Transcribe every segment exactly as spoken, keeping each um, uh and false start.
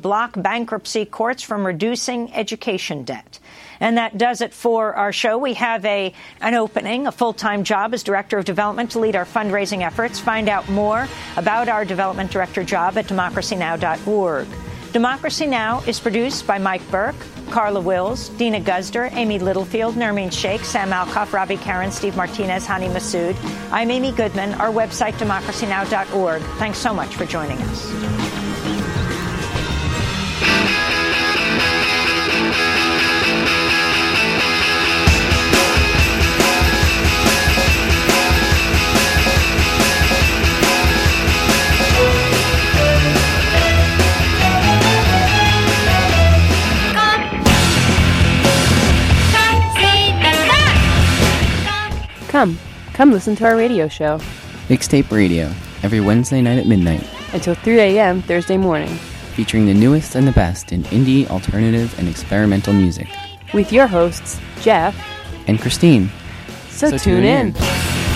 block bankruptcy courts from reducing education debt. And that does it for our show. We have a an opening, a full-time job as Director of Development to lead our fundraising efforts. Find out more about our Development Director job at democracy now dot org. Democracy Now! Is produced by Mike Burke, Carla Wills, Dina Guzder, Amy Littlefield, Nermeen Sheikh, Sam Alcoff, Robbie Karen, Steve Martinez, Hani Massoud. I'm Amy Goodman. Our website, democracy now dot org. Thanks so much for joining us. Come, come listen to our radio show. Mixtape Radio, every Wednesday night at midnight. Until three a.m. Thursday morning. Featuring the newest and the best in indie, alternative, and experimental music. With your hosts, Jeff and Christine. So, so tune, tune in. in.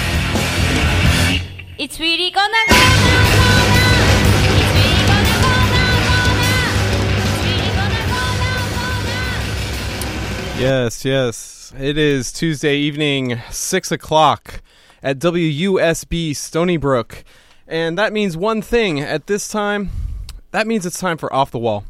It's really gonna go now, go now. It's really gonna go now, go now. It's really gonna go now, go now. Yes, yes. It is Tuesday evening, six o'clock at W U S B Stony Brook. And that means one thing at this time. That means it's time for Off the Wall.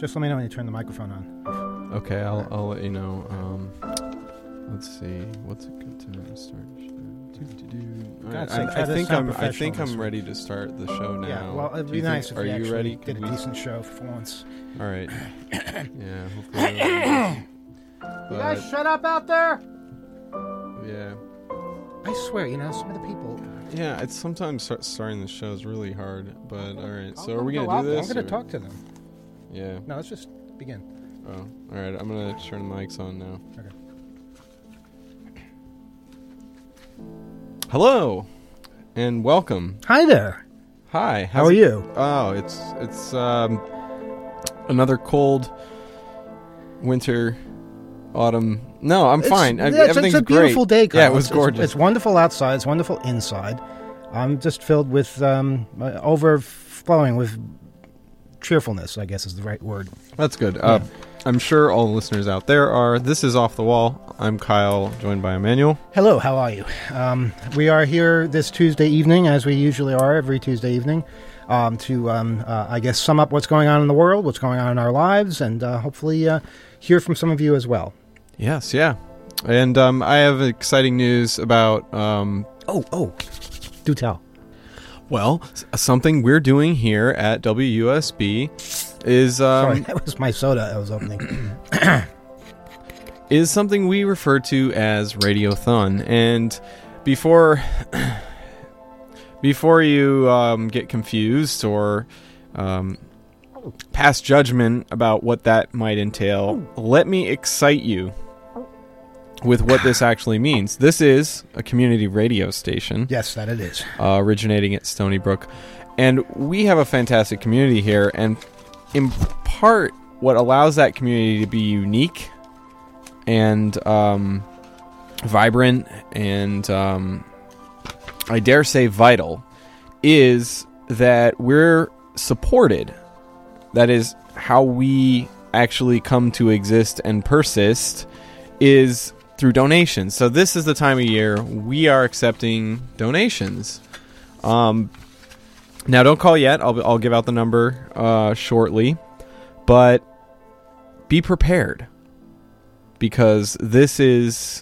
Just let me know when you turn the microphone on. Okay, I'll I'll let you know. Um, let's see, what's a good time to start the show? Do-do-do. God, I, so I, try I to think sound I'm I think professional this I'm week. ready to start the show now. Yeah, well, it'd Do be you nice think, if are we you actually ready? did a Could we- decent show for once. All right. Yeah. Hopefully. You guys But, shut up out there! yeah. I swear, you know, some of the people... Yeah, it's sometimes start, starting the show is really hard, but all right. So I'll are we go gonna out do there. this? I'm going or- to talk to them. Yeah. No, let's just begin. Oh, all right. I'm gonna turn the mics on now. Okay. Hello, and welcome. Hi there. Hi. How how's are it- you? Oh, it's it's um another cold winter, autumn. No, I'm It's- fine. I- yeah, it's, Everything's it's a beautiful great. day, Kyle. Yeah, it was It's- it's- gorgeous. It's, wonderful outside. It's wonderful inside. I'm just filled with, um, uh, overflowing with cheerfulness, I guess is the right word. That's good. Uh, I'm sure all the listeners out there are. This is Off the Wall. I'm Kyle, joined by Emmanuel. Hello, how are you? Um, we are here this Tuesday evening, as we usually are every Tuesday evening, um, to, um, uh, I guess, sum up what's going on in the world, what's going on in our lives, and uh, hopefully uh, hear from some of you as well. Yes, yeah. And um, I have exciting news about, um, Oh, oh, do tell. well, s- something we're doing here at W U S B is um, Sorry, that was my soda I was opening. is something we refer to as Radiothon. And before before you um, get confused or um, pass judgment about what that might entail, let me excite you with what this actually means. This is a community radio station. Yes, that it is. uh, originating at Stony Brook. And we have a fantastic community here, and in part, what allows that community to be unique and um, vibrant and, um, I dare say, vital, is that we're supported. That is how we actually come to exist and persist, is through donations. So this is the time of year we are accepting donations. Um, now, don't call yet. I'll, I'll give out the number uh, shortly. But be prepared, because this is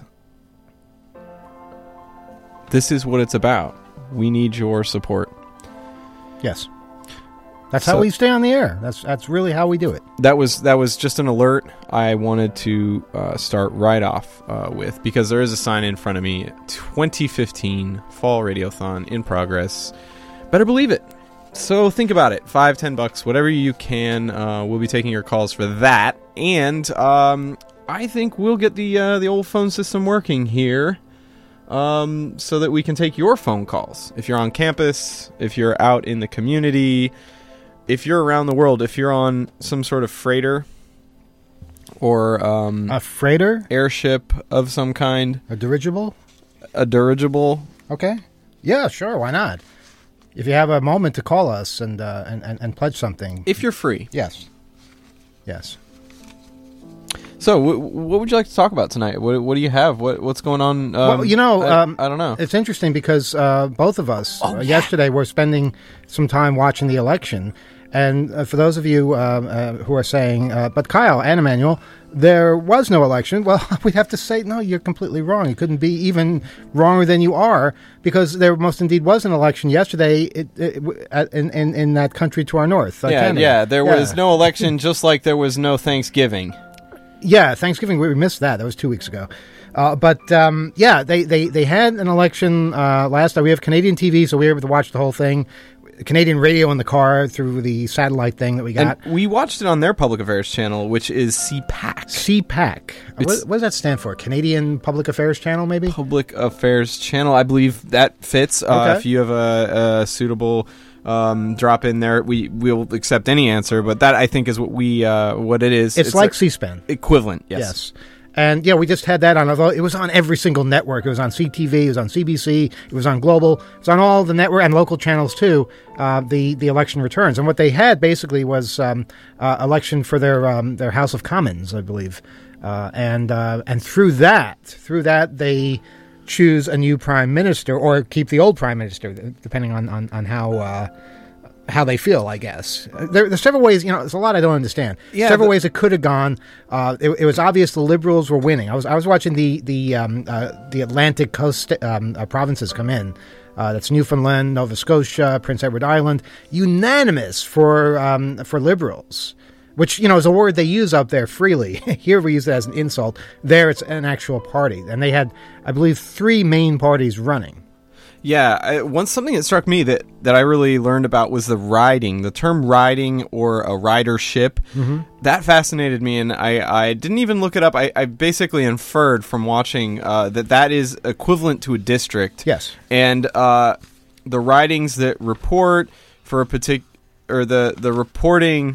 this is what it's about. We need your support. Yes. That's So- how we stay on the air. That's that's really how we do it. That was that was just an alert I wanted to uh, start right off uh, with, because there is a sign in front of me. twenty fifteen Fall Radiothon in progress. Better believe it. So think about it. Five, ten bucks, whatever you can. Uh, we'll be taking your calls for that, and um, I think we'll get the uh, the old phone system working here, um, so that we can take your phone calls. If you're on campus, if you're out in the community, if you're around the world, if you're on some sort of freighter or um, A freighter, airship of some kind, a dirigible. a dirigible. Okay. Yeah, sure. Why not? If you have a moment to call us and uh, and, and and pledge something. If you're free. Yes. Yes. So, w- what would you like to talk about tonight? What, what do you have? What What's going on? Um, well, you know, I, um, I don't know. It's interesting because uh, both of us Oh, uh, yeah. yesterday were spending some time watching the election. And uh, for those of you um, uh, who are saying, uh, but Kyle and Emmanuel, there was no election, well, we'd have to say, no, you're completely wrong. You couldn't be even wronger than you are, because there most indeed was an election yesterday it, it, w- at- in, in, in that country to our north. uh, yeah, Canada. yeah. There Yeah. was no election, just like there was no Thanksgiving. Yeah, Thanksgiving, we missed that. That was two weeks ago. Uh, but, um, yeah, they, they, they had an election uh, last night. We have Canadian T V, so we were able to watch the whole thing. Canadian radio in the car through the satellite thing that we got. And we watched it on their public affairs channel, which is C PAC. C PAC. What, It's- what does that stand for? Canadian Public Affairs Channel, maybe? Public Affairs Channel. I believe that fits. Uh, Okay. If you have a, a suitable um, drop in there, we will accept any answer. But that, I think, is what we uh, what it is. It's, like a- C-SPAN. equivalent. Yes. Yes. And, yeah, we just had that on. Although it was on every single network. It was on C T V. It was on C B C. It was on Global. It was on all the network and local channels, too, uh, the, the election returns. And what they had, basically, was um, uh, election for their um, their House of Commons, I believe. Uh, and uh, and through that, through that, they choose a new prime minister or keep the old prime minister, depending on, on, on how... Uh, how they feel, I guess. There, there's several ways, you know, there's a lot I don't understand. Yeah, several but- ways it could have gone. Uh, it, it was obvious the Liberals were winning. I was I was watching the the um, uh, the Atlantic coast um, uh, provinces come in. Uh, that's Newfoundland, Nova Scotia, Prince Edward Island, unanimous for um, for Liberals, which, you know, is a word they use up there freely. Here we use it as an insult. There it's an actual party. And they had, I believe, three main parties running. Yeah, I, once something that struck me that, that I really learned about was the riding. The term riding or a ridership, mm-hmm. that fascinated me, and I, I didn't even look it up. I, I basically inferred from watching uh, that that is equivalent to a district. Yes. And uh, the ridings that report for a particular, or the, the reporting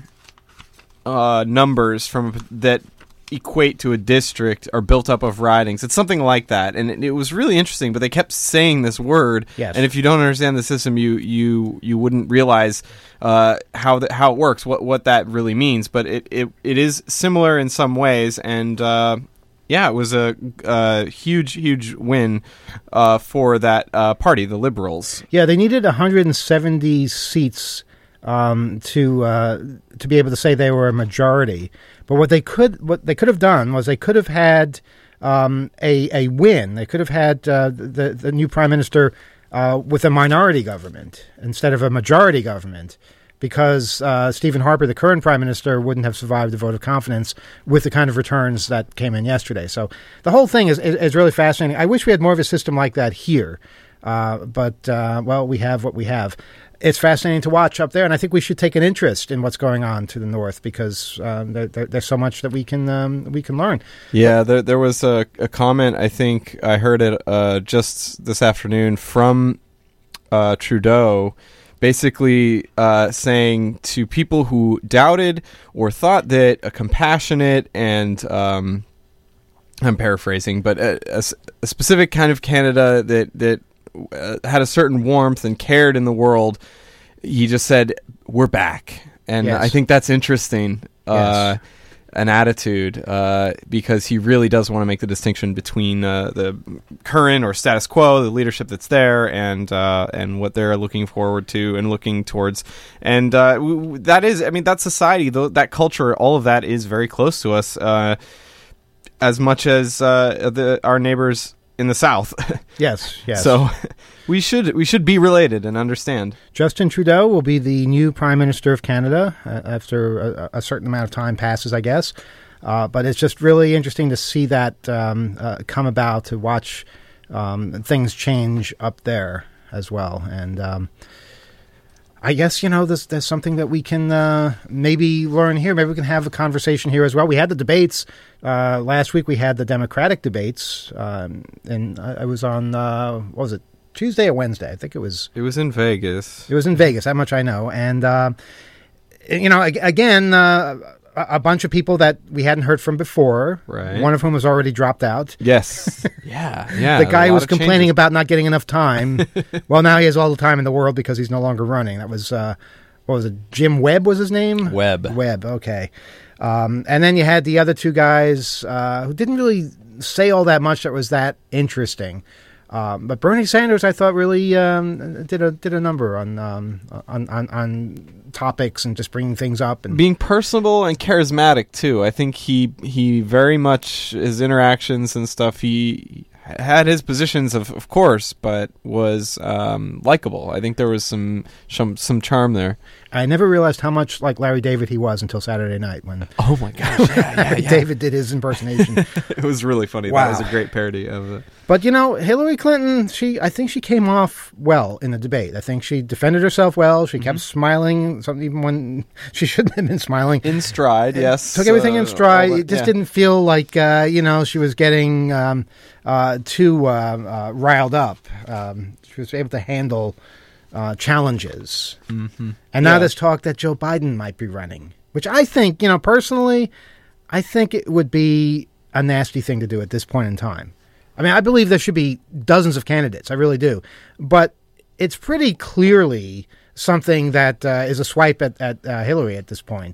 uh, numbers from a, that equate to a district are built up of ridings. It's something like that, and it, it was really interesting. But they kept saying this word, yes. And if you don't understand the system, you you you wouldn't realize uh, how the, how it works, what what that really means. But it it, it is similar in some ways, and uh, yeah, it was a, a huge huge win uh, for that uh, party, the Liberals. Yeah, they needed one hundred seventy seats um, to uh, to be able to say they were a majority. But what they could what they could have done was they could have had um, a a win. They could have had uh, the the new prime minister uh, with a minority government instead of a majority government, because uh, Stephen Harper, the current prime minister, wouldn't have survived the vote of confidence with the kind of returns that came in yesterday. So the whole thing is is, is really fascinating. I wish we had more of a system like that here, uh, but uh, well, we have what we have. It's fascinating to watch up there, and I think we should take an interest in what's going on to the north, because um, there, there, there's so much that we can um, we can learn. Yeah, there, there was a, a comment, I think I heard it uh, just this afternoon from uh, Trudeau, basically uh, saying to people who doubted or thought that a compassionate and, um, I'm paraphrasing, but a, a, a specific kind of Canada that, that Uh, had a certain warmth and cared in the world, he just said, we're back. And yes. I think that's interesting, uh, yes. an attitude, uh, because he really does want to make the distinction between uh, the current or status quo, the leadership that's there, and uh, and what they're looking forward to and looking towards. And uh, w- w- that is, I mean, that society, th- that culture, all of that is very close to us, uh, as much as uh, the, our neighbors in the South. Yes, yes. So we should we should be related and understand. Justin Trudeau will be the new Prime Minister of Canada uh, after a, a certain amount of time passes, I guess. Uh, but it's just really interesting to see that um, uh, come about, to watch um, things change up there as well. And um, I guess, you know, there's, there's something that we can uh, maybe learn here. Maybe we can have a conversation here as well. We had the debates. Uh, last week we had the Democratic debates. Um, and I, I was on, uh, what was it, Tuesday or Wednesday? I think it was. It was in Vegas. It was in Vegas, that much I know. And, uh, you know, again, uh, a bunch of people that we hadn't heard from before, right. One of whom was already dropped out. Yes. yeah, yeah. The guy who was complaining changes. about not getting enough time. Well, now he has all the time in the world because he's no longer running. That was, uh, what was it, Jim Webb was his name? Webb. Webb, okay. Um, and then you had the other two guys uh, who didn't really say all that much that was that interesting. Um, but Bernie Sanders, I thought, really um, did a did a number on, um, on on on topics and just bringing things up and being personable and charismatic too. I think he he very much, his interactions and stuff, he had his positions of of course, but was um, likable. I think there was some some some charm there. I never realized how much like Larry David he was until Saturday night when oh my gosh, yeah, yeah, yeah. David did his impersonation. It was really funny. Wow. That was a great parody of it. But you know, Hillary Clinton, she I think she came off well in the debate. I think she defended herself well. She mm-hmm. kept smiling, something even when she shouldn't have been smiling. In stride, yes. Took everything uh, in stride. that, it just yeah. didn't feel like uh, you know, she was getting um, uh, too uh, uh, riled up. Um, she was able to handle uh, challenges. Mm-hmm. And now yeah. there's talk that Joe Biden might be running, which I think, you know, personally, I think it would be a nasty thing to do at this point in time. I mean, I believe there should be dozens of candidates. I really do. But it's pretty clearly something that uh, is a swipe at, at uh, Hillary at this point.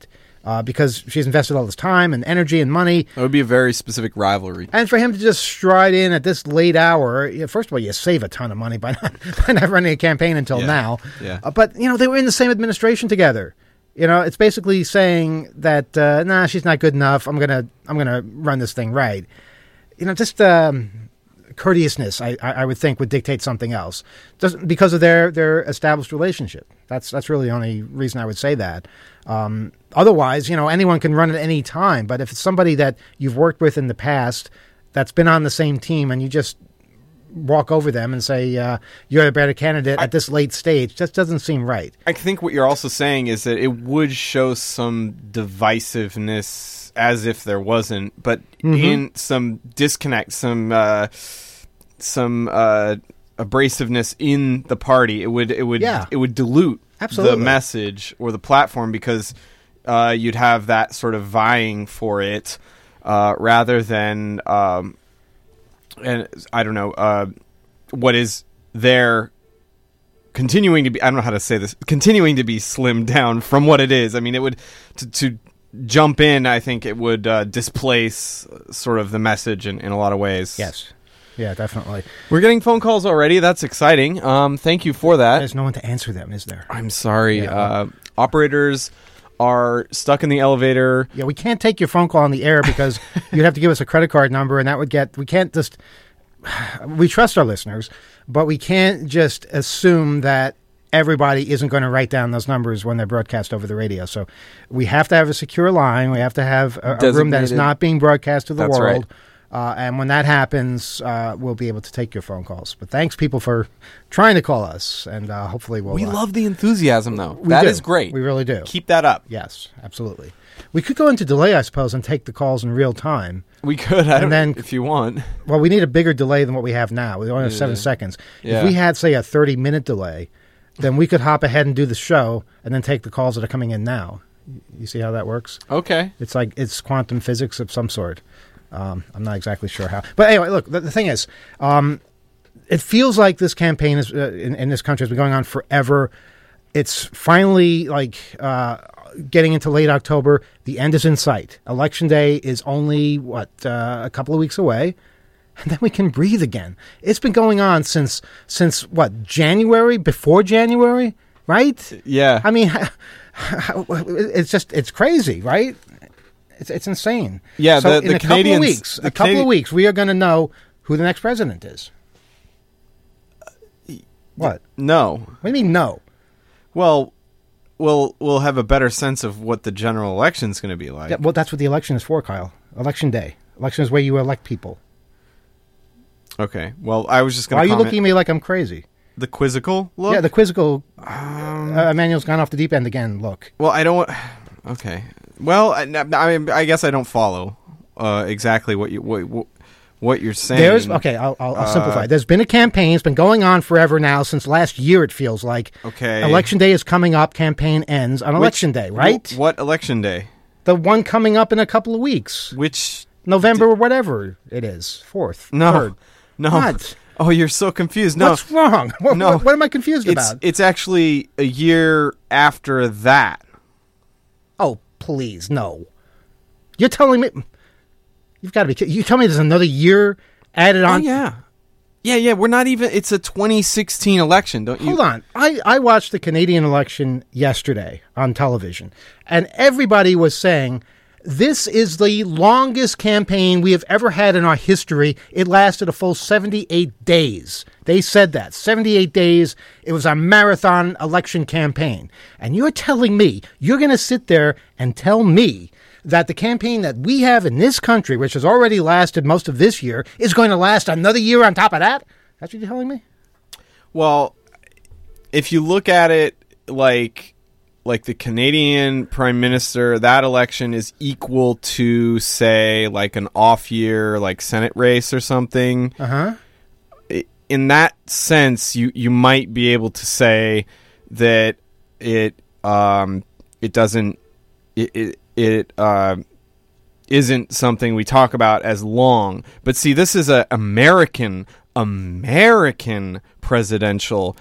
uh, because she's invested all this time and energy and money. That would be a very specific rivalry. And for him to just stride in at this late hour, you know, first of all, you save a ton of money by not, by not running a campaign until Yeah. now. Yeah. Uh, but, you know, they were in the same administration together. You know, it's basically saying that, uh, nah, she's not good enough. I'm going to I'm gonna run this thing right. You know, just um, courteousness, I, I, I would think, would dictate something else. Doesn't, because of their, their established relationship. That's that's really the only reason I would say that. Um, otherwise, you know, anyone can run at any time. But if it's somebody that you've worked with in the past that's been on the same team and you just walk over them and say, uh, you're a better candidate I, at this late stage, just doesn't seem right. I think what you're also saying is that it would show some divisiveness as if there wasn't, but Mm-hmm. in some disconnect, some uh, some uh, abrasiveness in the party, it would it would Yeah. it would dilute Absolutely. the message or the platform because uh, you'd have that sort of vying for it uh, rather than um, and I don't know uh, what is there continuing to be, I don't know how to say this, continuing to be slimmed down from what it is. I mean, it would, to, to jump in, I think it would uh, displace sort of the message in, in a lot of ways. Yes. Yeah, definitely. We're getting phone calls already. That's exciting. Um, thank you for that. There's no one to answer them, is there? I'm sorry. Yeah. Uh, operators are stuck in the elevator. Yeah, we can't take your phone call on the air because you'd have to give us a credit card number, and that would get, we can't just, we trust our listeners, but we can't just assume that everybody isn't going to write down those numbers when they're broadcast over the radio. So we have to have a secure line. We have to have a, a room that is Designated. not being broadcast to the That's world. right. Uh, and when that happens, uh, we'll be able to take your phone calls. But thanks, people, for trying to call us, and uh, hopefully we'll... We uh, love the enthusiasm, though. we That do. is great. We really do. Keep that up. Yes, absolutely. We could go into delay, I suppose, and take the calls in real time. We could, I And don't then- if you want. Well, we need a bigger delay than what we have now. We only have seven Yeah. seconds. Yeah. If we had, say, a thirty-minute delay, then we could hop ahead and do the show and then take the calls that are coming in now. You see how that works? Okay. It's like it's quantum physics of some sort. Um, I'm not exactly sure how. But anyway, look, the, the thing is, um, it feels like this campaign is, uh, in, in this country has been going on forever. It's finally like uh, getting into late October. The end is in sight. Election day is only, what, uh, a couple of weeks away. And then we can breathe again. It's been going on since, since what, January, before January, right? Yeah. I mean, it's just, it's crazy, right? It's, it's insane. Yeah, So the- in the a couple Canadians- of weeks, the a couple Canadi- of weeks, we are going to know who the next president is. What? No. What do you mean, no? Well, we'll we'll have a better sense of what the general election's going to be like. Yeah, well, that's what the election is for, Kyle. Election day. Election is where you elect people. Okay. Well, I was just going Why to are you comment. looking at me like I'm crazy? The quizzical look? Yeah, the quizzical. Um, uh, Emmanuel's gone off the deep end again. Look. well, I don't... Okay. Well, I, I, mean, I guess I don't follow uh, exactly what, you, what, what you're saying. There's okay. I'll, I'll, I'll Uh, simplify. There's been a campaign. It's been going on forever now, since last year. It feels like. Okay. Election day is coming up. Campaign ends on Which- election day, right? wh- what election day? The one coming up in a couple of weeks, Which... November or whatever it is, fourth, No. third. No. What? Oh, you're so confused. No. What's wrong? What, No. what, what am I confused it's, about? it's actually a year after that. Oh, please, no. You're telling me you've got to be. kid- You tell me there's another year added Oh, on. yeah. Yeah, yeah. We're not even... It's a twenty sixteen election, don't you? Hold on. I, I watched the Canadian election yesterday on television, and everybody was saying this is the longest campaign we have ever had in our history. It lasted a full seventy-eight days. They said that. seventy-eight days. It was a marathon election campaign. And you're telling me, you're going to sit there and tell me that the campaign that we have in this country, which has already lasted most of this year, is going to last another year on top of that? That's what you're telling me? Well, if you look at it like like the Canadian Prime Minister, that election is equal to, say, like an off year, like Senate race or something. Uh-huh. I- In that sense, you, you might be able to say that it um it doesn't it it, it uh, isn't something we talk about as long. But see, this is a American American presidential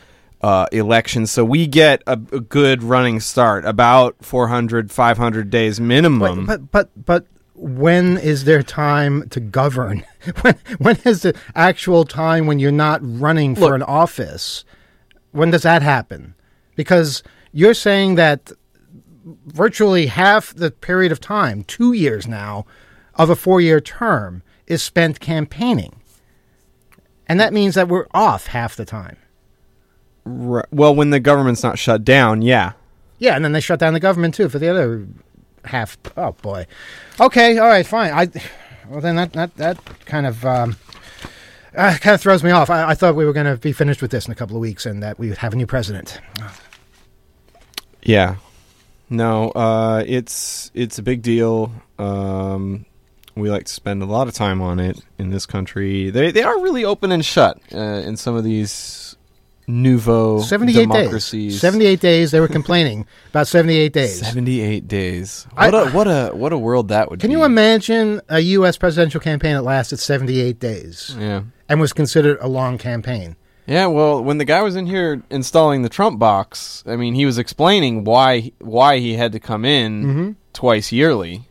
uh, elections. So we get a, a good running start, about four hundred, five hundred days minimum. But, but, but, but when is there time to govern? when, when is the actual time when you're not running for Look, an office? When does that happen? Because you're saying that virtually half the period of time, two years now, of a four-year term is spent campaigning. And that means that we're off half the time. Right. Well, when the government's not shut down, yeah. Yeah, and then they shut down the government, too, for the other half. Oh, boy. Okay, all right, fine. I Well, then that, that, that kind of... Um, Uh, kind of throws me off. I, I thought we were going to be finished with this in a couple of weeks and that we would have a new president. Yeah. No, uh, it's it's a big deal. Um, we like to spend a lot of time on it in this country. They they are really open and shut uh, in some of these nouveau seventy-eight democracies. days. seventy-eight days. They were complaining about seventy-eight days. seventy-eight days. I- What a what a what a world that would Can be. you imagine a U S presidential campaign that lasted seventy-eight days Yeah. and was considered a long campaign? Yeah, well, when the guy was in here installing the Trump box, I mean, he was explaining why why he had to come in Mm-hmm. twice yearly.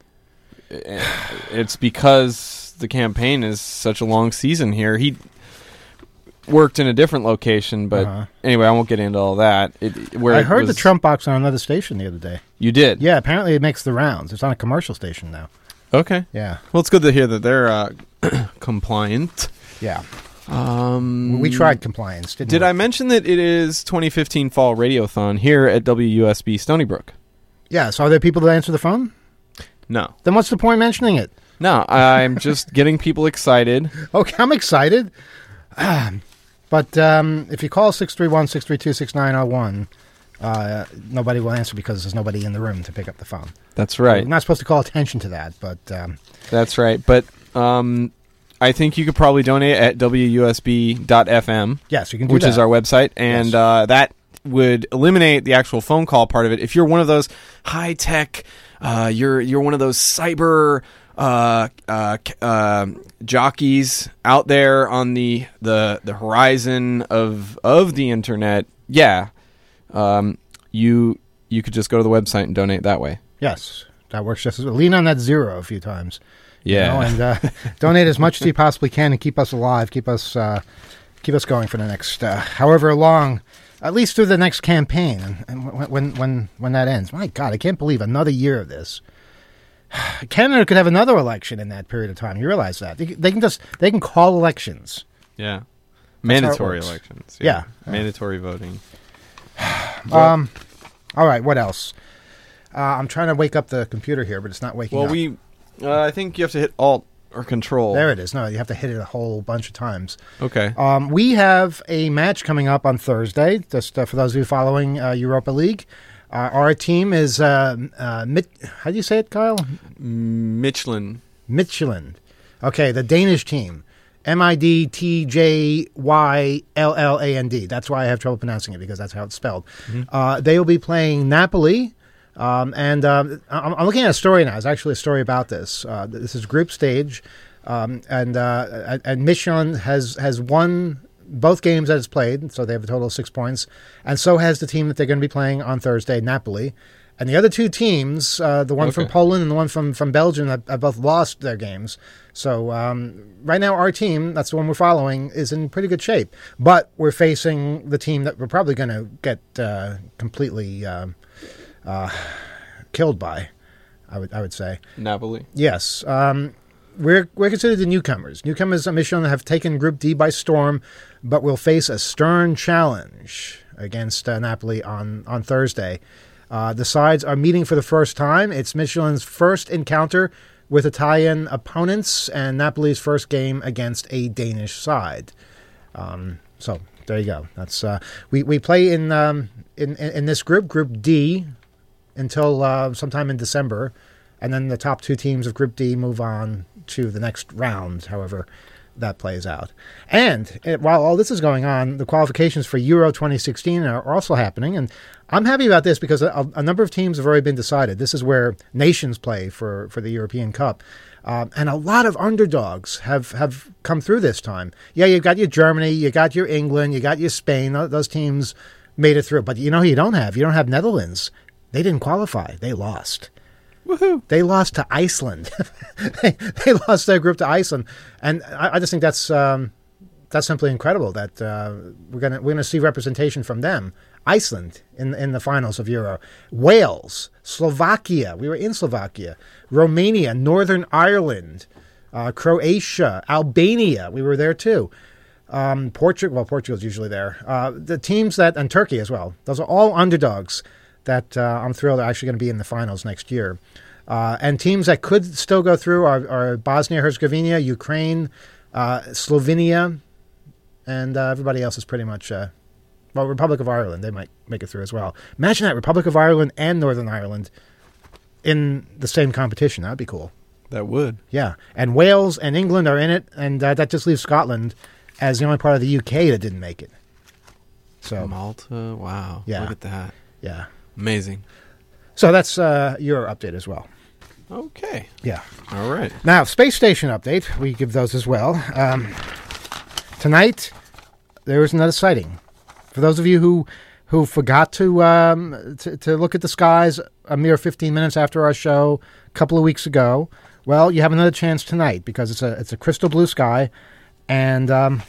It's because the campaign is such a long season here. He worked in a different location, but Uh-huh. anyway, I won't get into all that. It, where I it heard was- the Trump box on another station the other day. You did? Yeah, apparently it makes the rounds. It's on a commercial station now. Okay. Yeah. Well, it's good to hear that they're uh, compliant. Yeah. Um, We tried compliance, didn't Did we? I mention that it is twenty fifteen Fall Radiothon here at W U S B Stony Brook? Yeah, so are there people that answer the phone? No. Then what's the point mentioning it? No, I'm just getting people excited. Okay, I'm excited. Um, but um, if you call six three one, six three two, six nine zero one, uh, nobody will answer because there's nobody in the room to pick up the phone. That's right. We're not supposed to call attention to that, but... Um, That's right. But um, I think you could probably donate at W U S B dot F M, yes, you can do which that. is our website, and Yes. uh, that would eliminate the actual phone call part of it. If you're one of those high tech, uh, you're you're one of those cyber uh, uh, c- uh, jockeys out there on the, the the horizon of of the internet, yeah, um, you you could just go to the website and donate that way. Yes, that works just as well. Lean on that zero a few times. you Yeah, know, and uh, donate as much as you possibly can and keep us alive, keep us uh, keep us going for the next uh, however long, at least through the next campaign, and, and when, when when when that ends. My God, I can't believe another year of this. Canada could have another election in that period of time. You realize that they, they can just they can call elections. yeah, how it mandatory works. elections. Yeah. mandatory voting. Um, all right, what else? Uh, I'm trying to wake up the computer here, but it's not waking Well, up. we, uh, I think you have to hit Alt or Control. There it is. No, you have to hit it a whole bunch of times. Okay. Um, we have a match coming up on Thursday, just uh, for those of you following uh, Europa League. Uh, our team is, uh, uh, Mit- how do you say it, Kyle? Michelin. Midtjylland. Okay, the Danish team. M I D T J Y L L A N D. That's why I have trouble pronouncing it, because that's how it's spelled. Uh, they will be playing Napoli. Um, and um, I'm, I'm looking at a story now. There's actually a story about this. Uh, this is group stage. Um, and uh, and Michelin has, has won both games that it's played, so they have a total of six points. And so has the team that they're going to be playing on Thursday, Napoli. And the other two teams, uh, the one Okay. from Poland and the one from, from Belgium, have, have both lost their games. So um, right now our team, that's the one we're following, is in pretty good shape. But we're facing the team that we're probably going to get uh, completely uh, uh, killed by, I would I would say. Napoli. Yes. Um, we're we're considered the newcomers. Newcomers at Michelin have taken Group D by storm, but will face a stern challenge against uh, Napoli on, on Thursday. Uh, the sides are meeting for the first time. It's Michelin's first encounter with Italian opponents and Napoli's first game against a Danish side. Um, so there you go. That's uh, we we play in um, in, in in this group, Group D, until uh, sometime in December, and then the top two teams of Group D move on to the next round, however that plays out. And uh, while all this is going on, the qualifications for Euro twenty sixteen are also happening, and I'm happy about this because a, a number of teams have already been decided. This is where nations play for, for the European Cup. Um, and a lot of underdogs have, have come through this time. Yeah, you've got your Germany, you got your England, you got your Spain. Those teams made it through. But you know who you don't have? You don't have Netherlands. They didn't qualify. They lost. Woohoo! They lost to Iceland. they, they lost their group to Iceland, and I, I just think that's um, that's simply incredible that uh, we're gonna we're gonna see representation from them. Iceland in in the finals of Euro, Wales, Slovakia. We were in Slovakia, Romania, Northern Ireland, uh, Croatia, Albania. We were there too. Um, Portugal. Well, Portugal's usually there. Uh, the teams that and Turkey as well. Those are all underdogs that uh, I'm thrilled are actually going to be in the finals next year. Uh, and teams that could still go through are, are Bosnia-Herzegovina, Ukraine, uh, Slovenia, and uh, everybody else is pretty much, uh, well, Republic of Ireland, they might make it through as well. Imagine that, Republic of Ireland and Northern Ireland in the same competition. That would be cool. That would. Yeah, and Wales and England are in it, and uh, that just leaves Scotland as the only part of the U K that didn't make it. So Malta, wow. Yeah. Look at that. Yeah. Amazing. So that's uh, your update as well. Okay. Yeah. All right. Now, space station update. We give those as well. Um, tonight, there was another sighting. For those of you who who forgot to, um, to to look at the skies a mere fifteen minutes after our show a couple of weeks ago, well, you have another chance tonight because it's a it's a crystal blue sky, and um,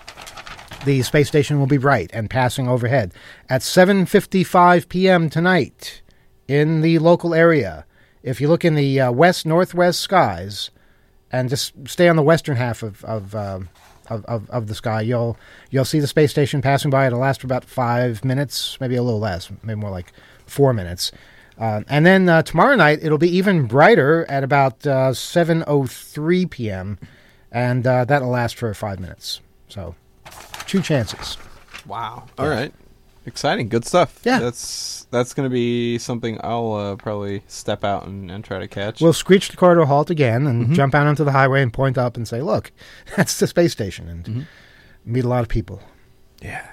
the space station will be bright and passing overhead at seven fifty-five p.m. tonight in the local area. If you look in the uh, west-northwest skies and just stay on the western half of of, um, of of of the sky, you'll you'll see the space station passing by. It'll last for about five minutes, maybe a little less, maybe more like four minutes. Uh, and then uh, tomorrow night, it'll be even brighter at about uh, seven oh three p.m., and uh, that'll last for five minutes. So, two chances. Wow. All right. Exciting. Good stuff. Yeah. That's that's going to be something I'll uh, probably step out and, and try to catch. We'll screech the car to a halt again and Mm-hmm. jump out onto the highway and point up and say, look, that's the space station, and Mm-hmm. meet a lot of people. Yeah.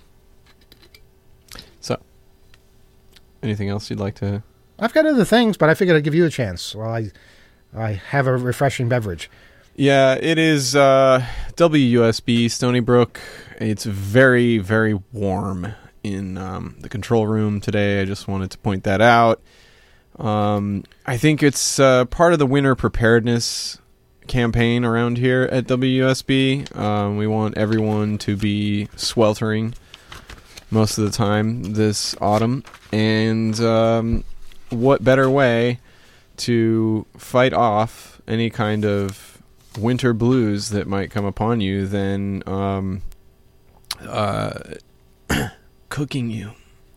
So, anything else you'd like to... I've got other things, but I figured I'd give you a chance while I, I have a refreshing beverage. Yeah, it is uh, W U S B Stony Brook. It's very, very warm in um, the control room today. I just wanted to point that out. Um, I think it's uh, part of the winter preparedness campaign around here at W U S B. Um, we want everyone to be sweltering most of the time this autumn. And um, what better way to fight off any kind of winter blues that might come upon you than um, uh, cooking you.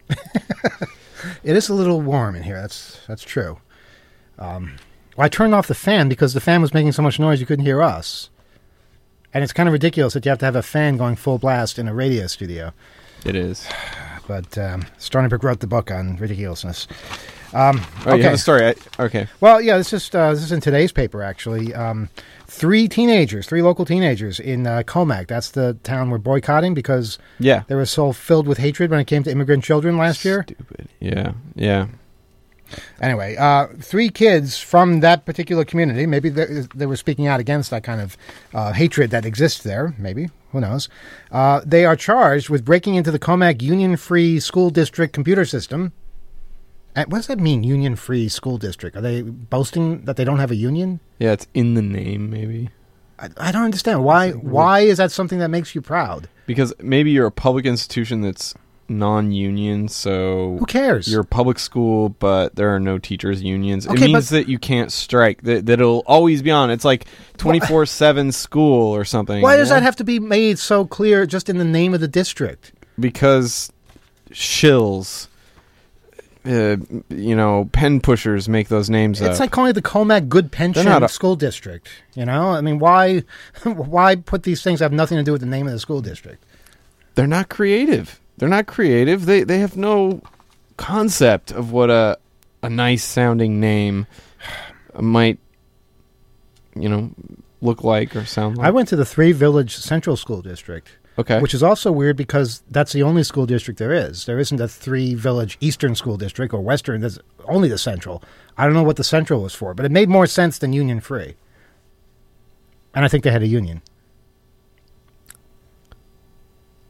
It is a little warm in here. That's that's true. Um, well, I turned off the fan because the fan was making so much noise you couldn't hear us. And it's kind of ridiculous that you have to have a fan going full blast in a radio studio. It is. But um, Stony Brook wrote the book on ridiculousness. Um, Oh, okay. you have a story. I, okay. Well, yeah, this is uh, this is in today's paper actually. Um, three teenagers, three local teenagers in uh, Comac. That's the town we're boycotting because Yeah. they were so filled with hatred when it came to immigrant children last year. Stupid. Yeah. Yeah. Anyway, uh, three kids from that particular community. Maybe they, they were speaking out against that kind of uh, hatred that exists there. Maybe. Who knows? Uh, they are charged with breaking into the Comac Union-Free School District computer system. And what does that mean, Union-Free School District? Are they boasting that they don't have a union? Yeah, it's in the name, maybe. I, I don't understand. Why Why is that something that makes you proud? Because maybe you're a public institution that's non-union, so... Who cares? You're a public school, but there are no teachers' unions. Okay, it means but- that you can't strike, that, that it'll always be on. It's like twenty-four seven school or something. Why does Well, that have to be made so clear just in the name of the district? Because shills... Uh, you know, pen pushers make those names up. It's like calling it the Comac Good Pension They're not a- School District. You know, I mean, why, why put these things that have nothing to do with the name of the school district? They're not creative. They're not creative. They they have no concept of what a a nice sounding name might, you know, look like or sound like. I went to the Three Village Central School District, okay. which is also weird because that's the only school district there is. There isn't a Three Village Eastern School District or Western. There's only the Central. I don't know what the Central was for, but it made more sense than Union Free. And I think they had a union.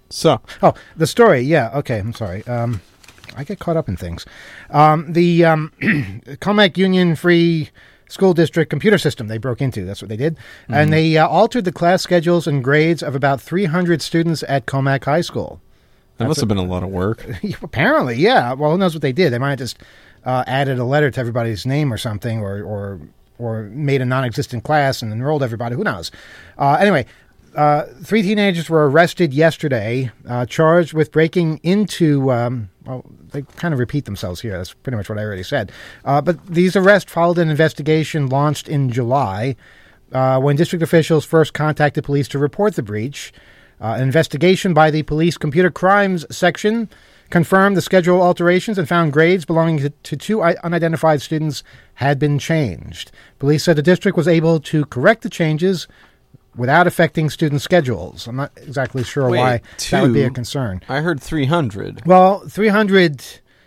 So, Oh, the story. Yeah. Okay. I'm sorry. Um, I get caught up in things. Um, the um, Comac Union Free School District computer system they broke into. That's what they did. Mm-hmm. And they uh, altered the class schedules and grades of about three hundred students at Comac High School. That That's must have a, been a lot of work. Apparently, yeah. Well, who knows what they did? They might have just uh, added a letter to everybody's name or something, or or or made a non-existent class and enrolled everybody. Who knows? Uh, anyway, uh, three teenagers were arrested yesterday, uh, charged with breaking into... Um, well, they kind of repeat themselves here. That's pretty much what I already said. Uh, but these arrests followed an investigation launched in July uh, when district officials first contacted police to report the breach. Uh, an investigation by the police computer crimes section confirmed the schedule alterations and found grades belonging to, to two unidentified students had been changed. Police said the district was able to correct the changes without affecting student schedules. I'm not exactly sure Wait, why two? that would be a concern. I heard three hundred. Well, three hundred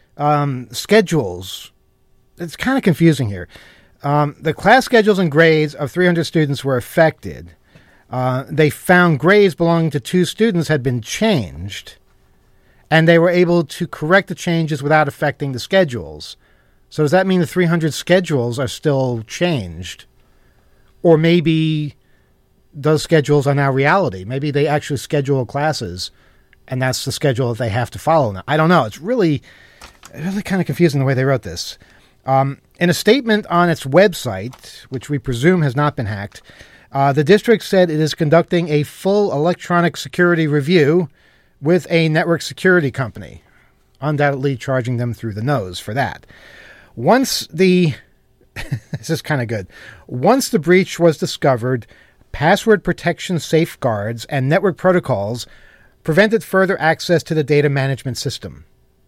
um, schedules, it's kind of confusing here. Um, the class schedules and grades of three hundred students were affected. Uh, they found grades belonging to two students had been changed, and they were able to correct the changes without affecting the schedules. So does that mean the three hundred schedules are still changed? Or maybe those schedules are now reality. Maybe they actually schedule classes, and that's the schedule that they have to follow now. I don't know. It's really, really kind of confusing the way they wrote this. Um, in a statement on its website, which we presume has not been hacked, uh, the district said it is conducting a full electronic security review with a network security company, undoubtedly charging them through the nose for that. Once the... this is kind of good. Once the breach was discovered, password protection safeguards and network protocols prevented further access to the data management system.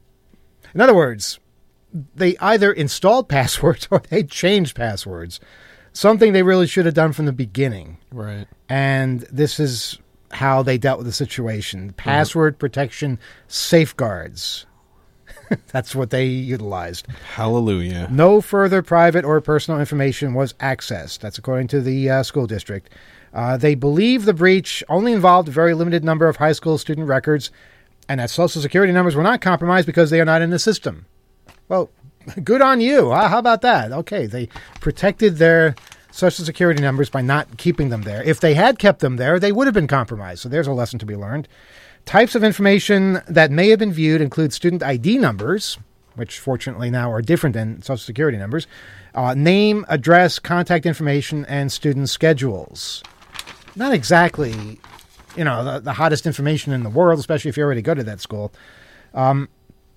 In other words, they either installed passwords or they changed passwords, something they really should have done from the beginning. Right. And this is how they dealt with the situation. Password mm-hmm. protection safeguards. That's what they utilized. Hallelujah. No further private or personal information was accessed. That's according to the uh, school district. Uh, they believe the breach only involved a very limited number of high school student records and that Social Security numbers were not compromised because they are not in the system. Well, good on you. Uh, how about that? Okay, they protected their Social Security numbers by not keeping them there. If they had kept them there, they would have been compromised. So there's a lesson to be learned. Types of information that may have been viewed include student I D numbers, which fortunately now are different than Social Security numbers, uh, name, address, contact information, and student schedules. Not exactly, you know, the, the hottest information in the world, especially if you already go to that school. Um,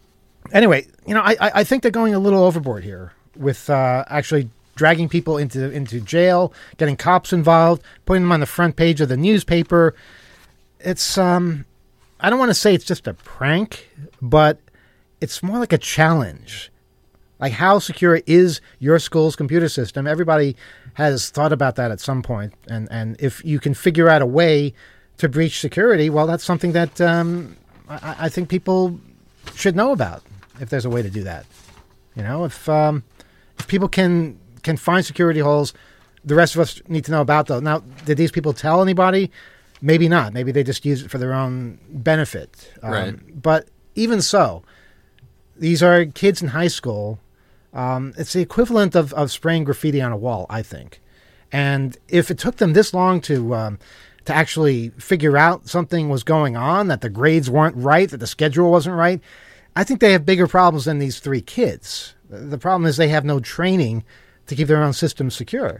anyway, you know, I, I think they're going a little overboard here with uh, actually dragging people into into jail, getting cops involved, putting them on the front page of the newspaper. It's... um. I don't want to say it's just a prank, but it's more like a challenge. Like, how secure is your school's computer system? Everybody has thought about that at some point. And, and if you can figure out a way to breach security, well, that's something that um, I, I think people should know about, if there's a way to do that. You know, if um, if people can can find security holes, the rest of us need to know about those. Now, did these people tell anybody? Maybe not. Maybe they just use it for their own benefit. Um, right. But even so, these are kids in high school. Um, it's the equivalent of, of spraying graffiti on a wall, I think. And if it took them this long to um, to actually figure out something was going on, that the grades weren't right, that the schedule wasn't right, I think they have bigger problems than these three kids. The problem is they have no training to keep their own systems secure.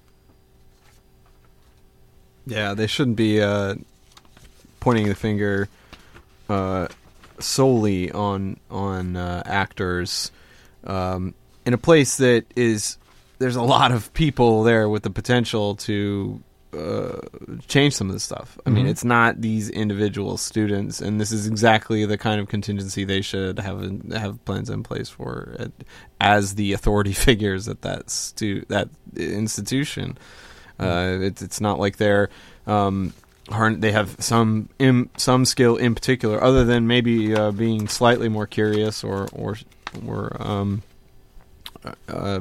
Yeah, they shouldn't be uh, pointing the finger uh, solely on on uh, actors um, in a place that is. There's a lot of people there with the potential to uh, change some of this stuff. I mm-hmm. mean, it's not these individual students, and this is exactly the kind of contingency they should have have plans in place for uh, as the authority figures at that stu- that institution. Uh, it's it's not like they're um, they have some in, some skill in particular, other than maybe uh, being slightly more curious or or or um, uh,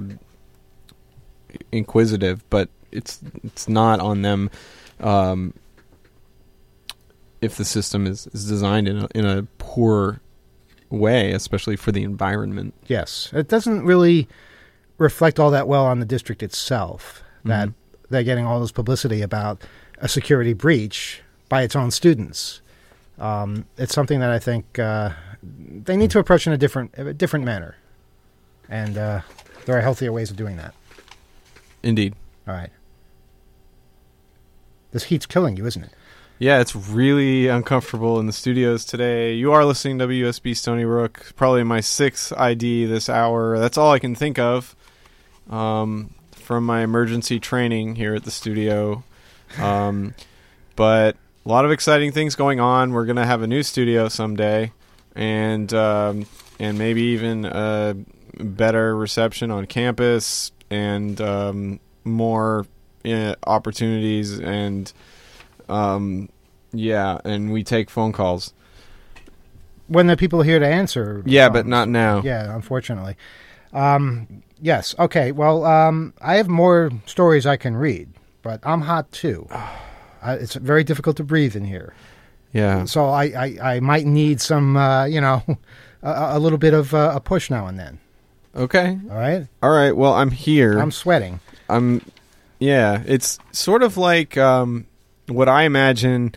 inquisitive. But it's it's not on them. Um, if the system is, is designed in a, in a poor way, especially for the environment. Yes. It doesn't really reflect all that well on the district itself, that mm-hmm. they're getting all this publicity about a security breach by its own students. Um, it's something that I think uh, they need to approach in a different a different manner. And uh, there are healthier ways of doing that. Indeed. All right. This heat's killing you, isn't it? Yeah, it's really uncomfortable in the studios today. You are listening to W S B Stony Brook, probably my sixth I D this hour. That's all I can think of um, from my emergency training here at the studio. Um, but a lot of exciting things going on. We're going to have a new studio someday, and um, and maybe even a better reception on campus, and um, more uh, opportunities, and um, yeah, and we take phone calls. When the people are here to answer. Yeah, um, but not now. Yeah, unfortunately. Um, yes, okay, well, um, I have more stories I can read, but I'm hot too. Uh, it's very difficult to breathe in here. Yeah. So I, I, I might need some, uh, you know, a, a little bit of uh, a push now and then. Okay. All right? All right, well, I'm here. I'm sweating. I'm, yeah, it's sort of like um, what I imagine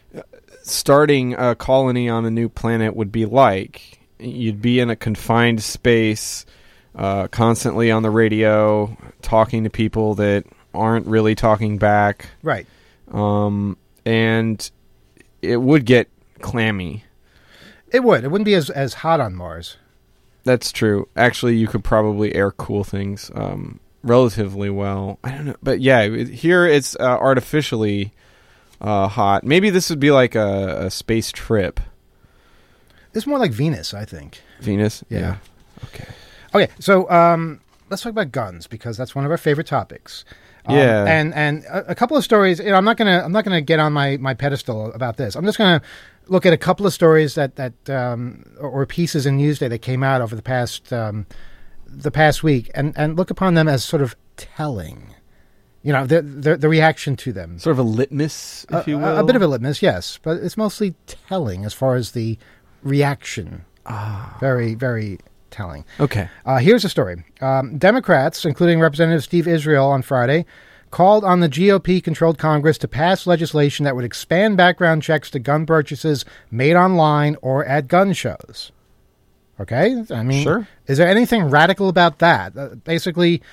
starting a colony on a new planet would be like. You'd be in a confined space, uh, constantly on the radio, talking to people that aren't really talking back. Right. Um, and it would get clammy. It would. It wouldn't be as, as hot on Mars. That's true. Actually, you could probably air cool things um, relatively well. I don't know. But yeah, it, here it's uh, artificially uh, hot. Maybe this would be like a, a space trip. It's more like Venus, I think. Venus? Yeah. yeah. Okay. Okay, so um, let's talk about guns, because that's one of our favorite topics. Um, Yeah. And and a, a couple of stories. You know, I'm not gonna I'm not gonna get on my, my pedestal about this. I'm just gonna look at a couple of stories that that um, or, or pieces in Newsday that came out over the past um, the past week, and, and look upon them as sort of telling. You know, the the, the reaction to them. Sort of a litmus, if a, you will. A, a bit of a litmus, yes, but it's mostly telling as far as the reaction. Ah. Very very telling. Okay. Uh, here's a story. Um, Democrats, including Representative Steve Israel on Friday, called on the G O P-controlled Congress to pass legislation that would expand background checks to gun purchases made online or at gun shows. Okay? I mean, Sure. Is there anything radical about that? Uh, basically,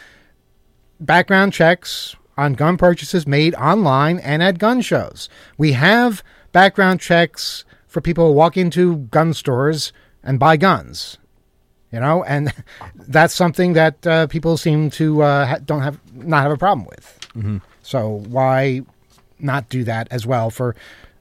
background checks on gun purchases made online and at gun shows. We have background checks for people who walk into gun stores and buy guns. You know, and that's something that uh, people seem to uh, ha- don't have not have a problem with. Mm-hmm. So why not do that as well for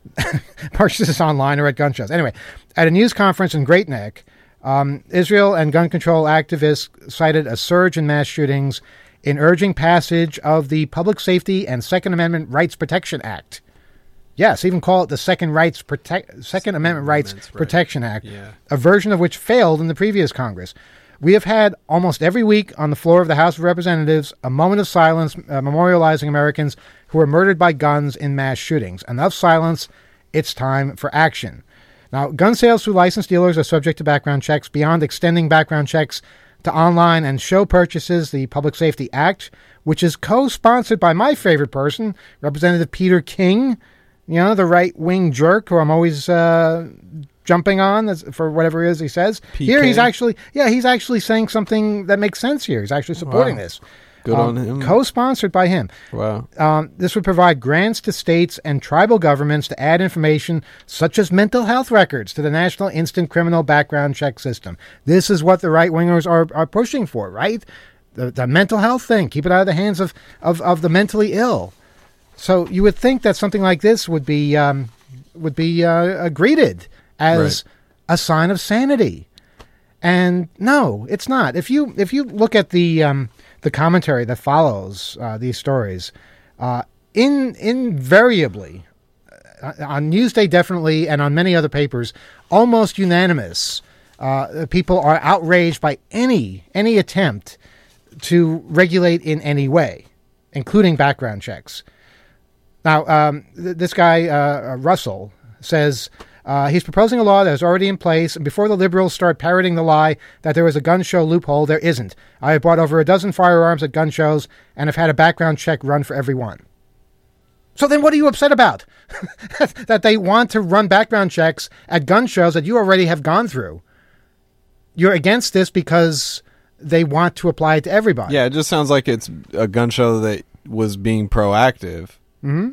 purchases online or at gun shows? Anyway, at a news conference in Great Neck, um, Israel and gun control activists cited a surge in mass shootings in urging passage of the Public Safety and Second Amendment Rights Protection Act. Yes, even call it the Second Rights Protect Second Amendment Rights right. Protection Act, Yeah. a version of which failed in the previous Congress. We have had almost every week on the floor of the House of Representatives a moment of silence uh, memorializing Americans who were murdered by guns in mass shootings. Enough silence. It's time for action. Now, gun sales through licensed dealers are subject to background checks. Beyond extending background checks to online and show purchases, the Public Safety Act, which is co-sponsored by my favorite person, Representative Peter King, you know, the right-wing jerk who I'm always uh, jumping on as, for whatever it is he says. P K? Here he's actually, yeah, he's actually saying something that makes sense here. He's actually supporting Wow. this. Good Um, on him. Co-sponsored by him. Wow. Um, this would provide grants to states and tribal governments to add information such as mental health records to the National Instant Criminal Background Check System. This is what the right-wingers are, are pushing for, right? The, the mental health thing. Keep it out of the hands of, of, of the mentally ill. So you would think that something like this would be um, would be uh, greeted as Right. a sign of sanity, and no, it's not. If you if you look at the um, the commentary that follows uh, these stories, uh, in invariably uh, on Newsday definitely, and on many other papers, almost unanimous. Uh, people are outraged by any any attempt to regulate in any way, including background checks. Now, um, th- this guy, uh, Russell, says uh, he's proposing a law that is already in place, and before the liberals start parroting the lie that there is a gun show loophole, there isn't. I have bought over a dozen firearms at gun shows and have had a background check run for every one. So then what are you upset about? That they want to run background checks at gun shows that you already have gone through. You're against this because they want to apply it to everybody. Yeah, it just sounds like it's a gun show that was being proactive. Mm-hmm.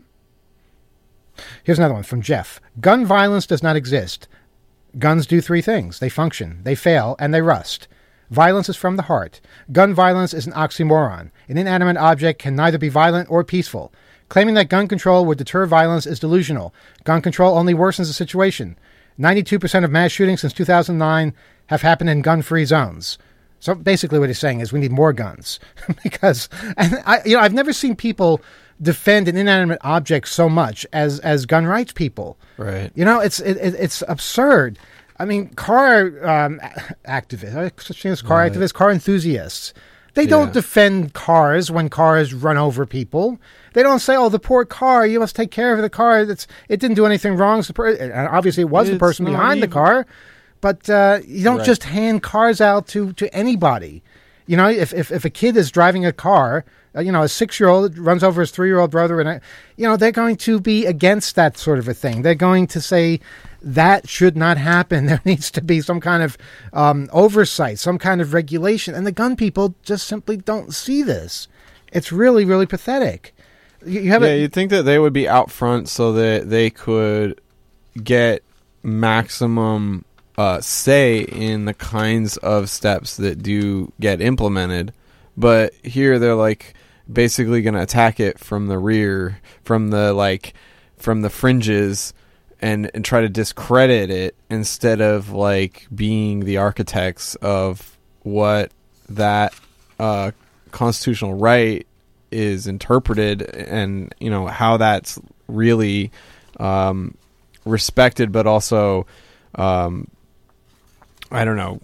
Here's another one from Jeff. Gun violence does not exist. Guns do three things. They function, they fail, and they rust. Violence is from the heart. Gun violence is an oxymoron. An inanimate object can neither be violent or peaceful. Claiming that gun control would deter violence is delusional. Gun control only worsens the situation. ninety-two percent of mass shootings since two thousand nine have happened in gun-free zones. So basically what he's saying is we need more guns. Because, and I, you know, I've never seen people defend an inanimate object so much as, as gun rights people. Right. You know, it's it, it's absurd. I mean, car um, activists, such thing as car Right. activists, car enthusiasts, they Yeah. don't defend cars when cars run over people. They don't say, "Oh, the poor car, you must take care of the car. It's, it didn't do anything wrong." It's the per-. And obviously, it was the It's person not behind the evil. car. But uh, you don't Right. just hand cars out to, to anybody. You know, if, if, if a kid is driving a car, uh, you know, a six-year-old runs over his three-year-old brother, and, uh, you know, they're going to be against that sort of a thing. They're going to say that should not happen. There needs to be some kind of um, oversight, some kind of regulation. And the gun people just simply don't see this. It's really, really pathetic. You, you have Yeah, a, you'd think that they would be out front so that they could get maximum uh, say in the kinds of steps that do get implemented. But here they're like basically going to attack it from the rear, from the like, from the fringes, and, and try to discredit it instead of like being the architects of what that uh, constitutional right is interpreted, and you know how that's really um, respected, but also um, I don't know,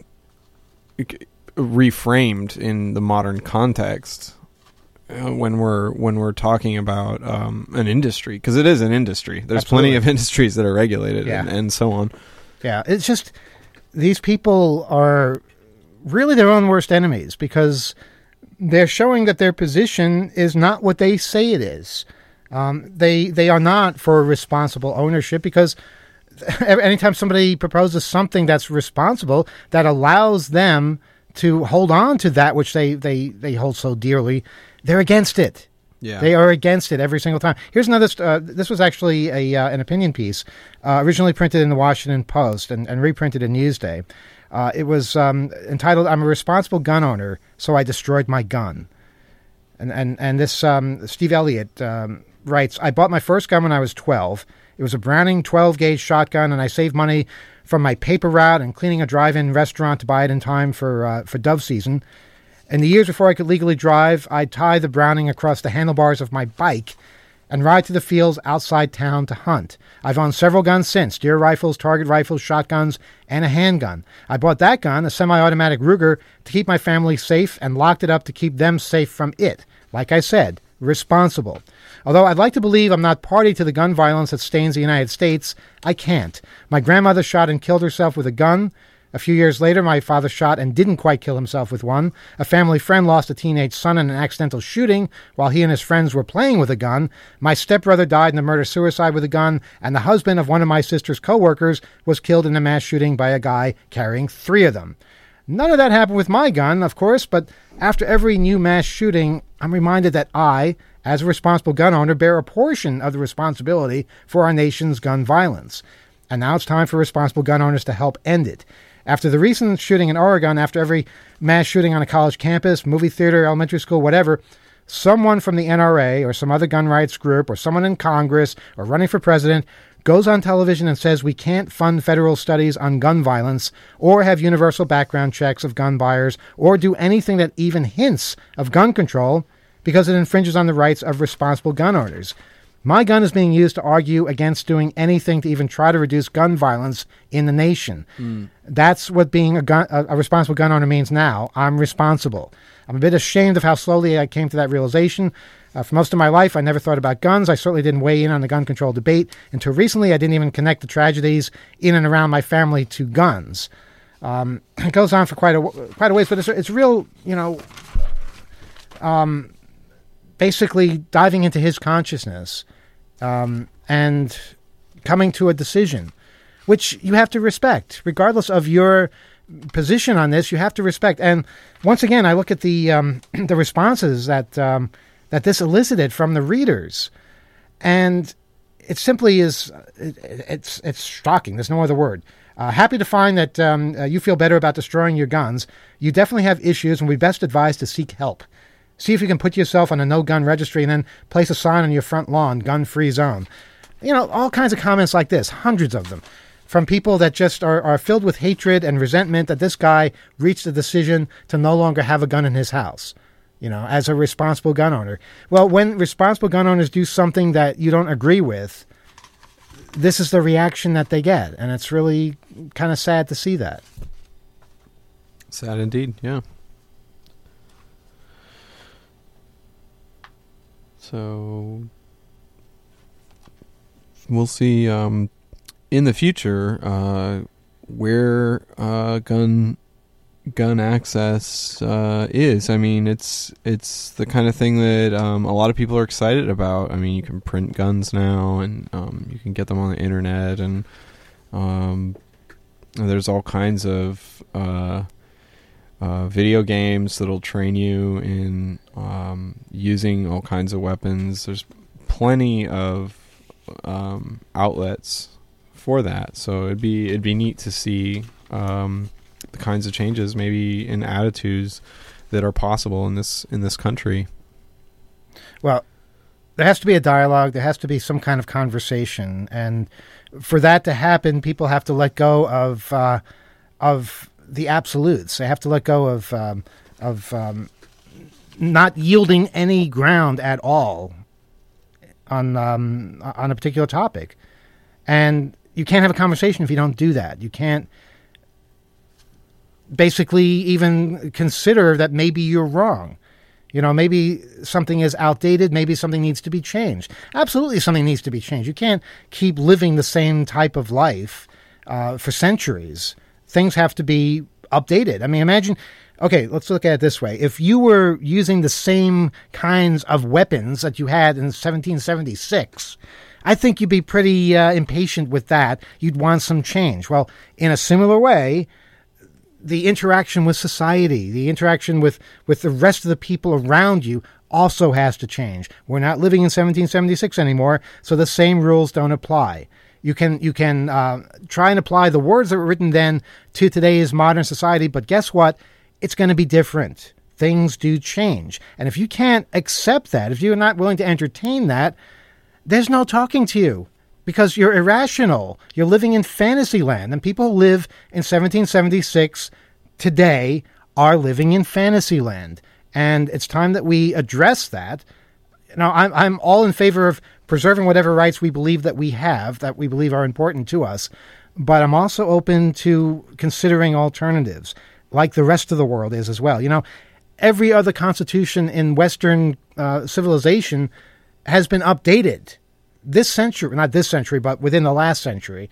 reframed in the modern context uh, when we're when we're talking about um, an industry, because it is an industry. There's Absolutely. plenty of industries that are regulated, Yeah. and, and so on. Yeah, it's just these people are really their own worst enemies because they're showing that their position is not what they say it is. Um, they they are not for responsible ownership because anytime somebody proposes something that's responsible, that allows them to hold on to that which they, they, they hold so dearly, they're against it. Yeah, They are against it every single time. Here's another. Uh, this was actually a uh, an opinion piece, uh, originally printed in the Washington Post and, and reprinted in Newsday. Uh, it was um, entitled "I'm a responsible gun owner, so I destroyed my gun." And and and this um, Steve Elliott um, writes, "I bought my first gun when I was twelve. It was a Browning twelve gauge shotgun, and I saved money from my paper route and cleaning a drive-in restaurant to buy it in time for uh, for dove season. In the years before I could legally drive, I'd tie the Browning across the handlebars of my bike and ride to the fields outside town to hunt. I've owned several guns since, deer rifles, target rifles, shotguns, and a handgun. I bought that gun, a semi-automatic Ruger, to keep my family safe and locked it up to keep them safe from it. Like I said, responsible. Although I'd like to believe I'm not party to the gun violence that stains the United States, I can't. My grandmother shot and killed herself with a gun. A few years later, my father shot and didn't quite kill himself with one. A family friend lost a teenage son in an accidental shooting while he and his friends were playing with a gun. My stepbrother died in a murder-suicide with a gun, and the husband of one of my sister's co-workers was killed in a mass shooting by a guy carrying three of them. None of that happened with my gun, of course, but after every new mass shooting, I'm reminded that I, as a responsible gun owner, bear a portion of the responsibility for our nation's gun violence. And now it's time for responsible gun owners to help end it. After the recent shooting in Oregon, after every mass shooting on a college campus, movie theater, elementary school, whatever, someone from the N R A or some other gun rights group or someone in Congress or running for president goes on television and says we can't fund federal studies on gun violence or have universal background checks of gun buyers or do anything that even hints of gun control because it infringes on the rights of responsible gun owners. My gun is being used to argue against doing anything to even try to reduce gun violence in the nation. Mm. That's what being a, gun, a, a responsible gun owner means now. I'm responsible. I'm a bit ashamed of how slowly I came to that realization. Uh, for most of my life, I never thought about guns. I certainly didn't weigh in on the gun control debate. Until recently, I didn't even connect the tragedies in and around my family to guns. Um, it goes on for quite a, quite a ways, but it's, it's real, you know... Um, basically diving into his consciousness um, and coming to a decision, which you have to respect. Regardless of your position on this, you have to respect. And once again, I look at the um, the responses that um, that this elicited from the readers, and it simply is it, it's it's shocking. There's no other word. Uh, happy to find that um, uh, you feel better about destroying your guns. You definitely have issues, and we best advise to seek help. See if you can put yourself on a no-gun registry and then place a sign on your front lawn, gun-free zone. You know, all kinds of comments like this, hundreds of them, from people that just are, are filled with hatred and resentment that this guy reached a decision to no longer have a gun in his house, you know, as a responsible gun owner. Well, when responsible gun owners do something that you don't agree with, this is the reaction that they get, and it's really kind of sad to see that. Sad indeed, yeah. So we'll see um, in the future uh, where uh, gun gun access uh, is. I mean, it's it's the kind of thing that um, a lot of people are excited about. I mean, you can print guns now, and um, you can get them on the internet, and um, there's all kinds of uh, Uh, video games that'll train you in um, using all kinds of weapons. There's plenty of um, outlets for that, so it'd be it'd be neat to see um, the kinds of changes, maybe in attitudes, that are possible in this in this country. Well, there has to be a dialogue. There has to be some kind of conversation, and for that to happen, people have to let go of uh, of. the absolutes. They have to let go of um, of um, not yielding any ground at all on um, on a particular topic. And you can't have a conversation if you don't do that. You can't basically even consider that maybe you're wrong. You know, maybe something is outdated. Maybe something needs to be changed. Absolutely, something needs to be changed. You can't keep living the same type of life uh, for centuries. Things have to be updated. I mean, imagine, okay, let's look at it this way. If you were using the same kinds of weapons that you had in seventeen seventy-six, I think you'd be pretty uh, impatient with that. You'd want some change. Well, in a similar way, the interaction with society, the interaction with, with the rest of the people around you also has to change. We're not living in seventeen seventy-six anymore, so the same rules don't apply. You can you can uh, try and apply the words that were written then to today's modern society, but guess what? It's going to be different. Things do change. And if you can't accept that, if you're not willing to entertain that, there's no talking to you because you're irrational. You're living in fantasy land, and people who live in seventeen seventy-six today are living in fantasy land. And it's time that we address that. Now, I'm, I'm all in favor of preserving whatever rights we believe that we have, that we believe are important to us. But I'm also open to considering alternatives, like the rest of the world is as well. You know, every other constitution in Western uh, civilization has been updated this century, not this century, but within the last century.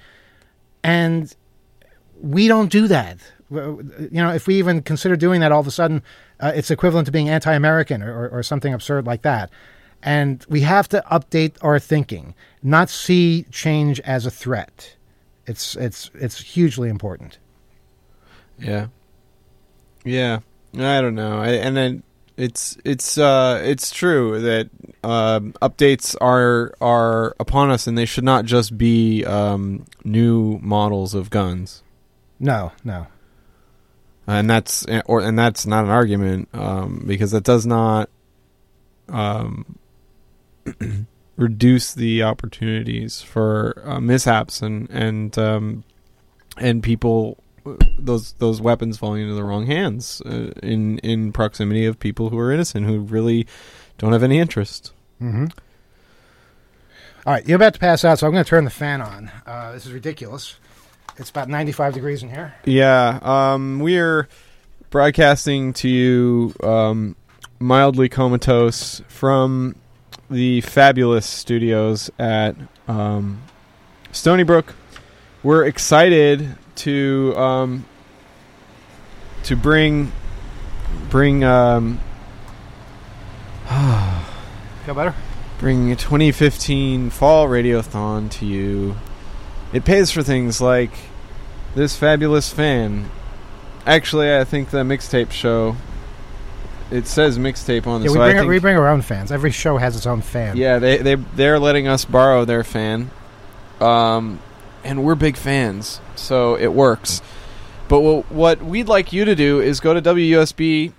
And we don't do that. You know, if we even consider doing that, all of a sudden, uh, it's equivalent to being anti-American or, or, or something absurd like that. And we have to update our thinking, not see change as a threat. It's it's it's hugely important. Yeah, yeah. I don't know, I, and then it's it's uh, it's true that uh, updates are are upon us, and they should not just be um, new models of guns. No, no. And that's or and that's not an argument um, because that does not um, reduce the opportunities for uh, mishaps and and um, and people those those weapons falling into the wrong hands uh, in in proximity of people who are innocent who really don't have any interest. Mm-hmm. All right, you're about to pass out, so I'm going to turn the fan on. Uh, this is ridiculous. It's about ninety-five degrees in here. Yeah, um, we're broadcasting to you um, mildly comatose from the fabulous studios at um, Stony Brook. We're excited to um, to bring bring um, Feel better? bring a twenty fifteen Fall Radiothon to you. It pays for things like this fabulous fan. Actually, I think the mixtape show, it says mixtape on the Yeah, we so bring, I our, think, we bring our own fans. Every show has its own fan. Yeah, they they they're letting us borrow their fan, um, and we're big fans, so it works. But what, what we'd like you to do is go to W U S B,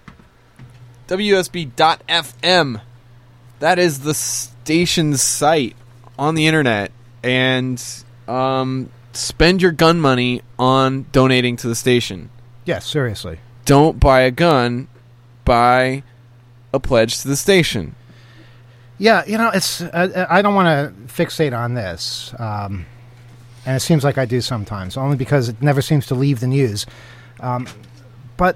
W U S B dot F M. That is the station's site on the internet, and um, spend your gun money on donating to the station. Yes, seriously. Don't buy a gun, buy a pledge to the station. Yeah, you know, it's. Uh, I don't want to fixate on this, um, and it seems like I do sometimes, only because it never seems to leave the news. Um, but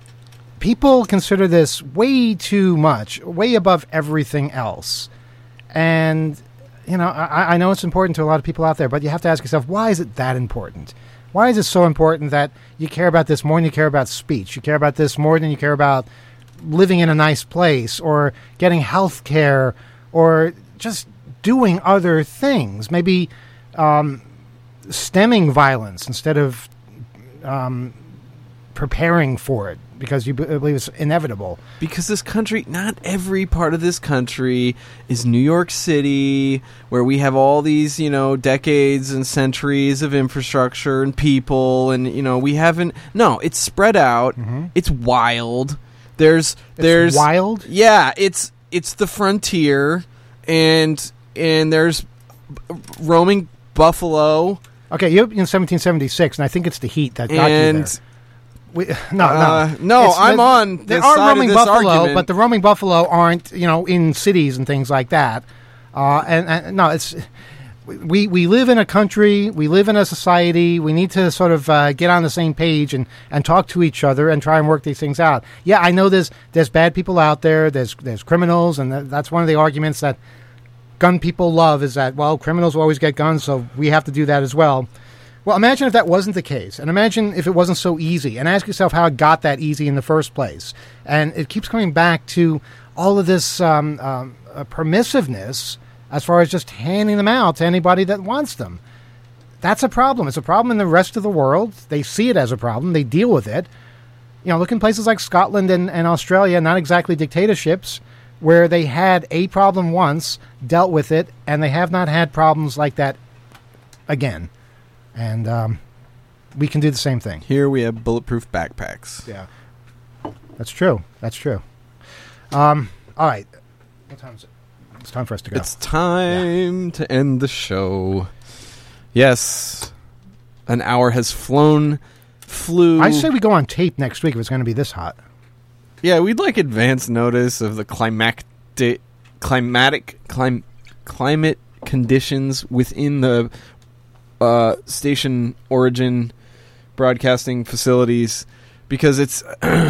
people consider this way too much, way above everything else. And, you know, I, I know it's important to a lot of people out there, but you have to ask yourself, why is it that important? Why is it so important that you care about this more than you care about speech? You care about this more than you care about living in a nice place or getting health care or just doing other things, maybe um, stemming violence instead of um, preparing for it because you b- believe it's inevitable. Because this country, not every part of this country is New York City, where we have all these, you know, decades and centuries of infrastructure and people, and, you know, we haven't... No, it's spread out. Mm-hmm. It's wild. There's... It's there's wild? Yeah, it's it's the frontier, and and there's roaming buffalo. Okay, you're in seventeen seventy-six, and I think it's the heat that got And... you there. We, no, Uh, no, no, It's I'm the- on There the are side of roaming this buffalo, argument. but the roaming buffalo aren't, you know, in cities and things like that. Uh, and, and no, it's we we live in a country, we live in a society. We need to sort of uh, get on the same page and, and talk to each other and try and work these things out. Yeah, I know there's there's bad people out there. There's there's criminals, and th- that's one of the arguments that gun people love is that, well, criminals will always get guns, so we have to do that as well. Well, imagine if that wasn't the case, and imagine if it wasn't so easy, and ask yourself how it got that easy in the first place. And it keeps coming back to all of this um, um, uh, permissiveness as far as just handing them out to anybody that wants them. That's a problem. It's a problem in the rest of the world. They see it as a problem. They deal with it. You know, look in places like Scotland and, and Australia, not exactly dictatorships, where they had a problem once, dealt with it, and they have not had problems like that again. And um, we can do the same thing. Here we have bulletproof backpacks. Yeah. That's true. That's true. Um, all right. What time is it? It's time for us to go. It's time to end the show. Yes. An hour has flown, flew. I say we go on tape next week if it's going to be this hot. Yeah, we'd like advance notice of the climacti- climatic clim- climate conditions within the uh, station origin broadcasting facilities, because it's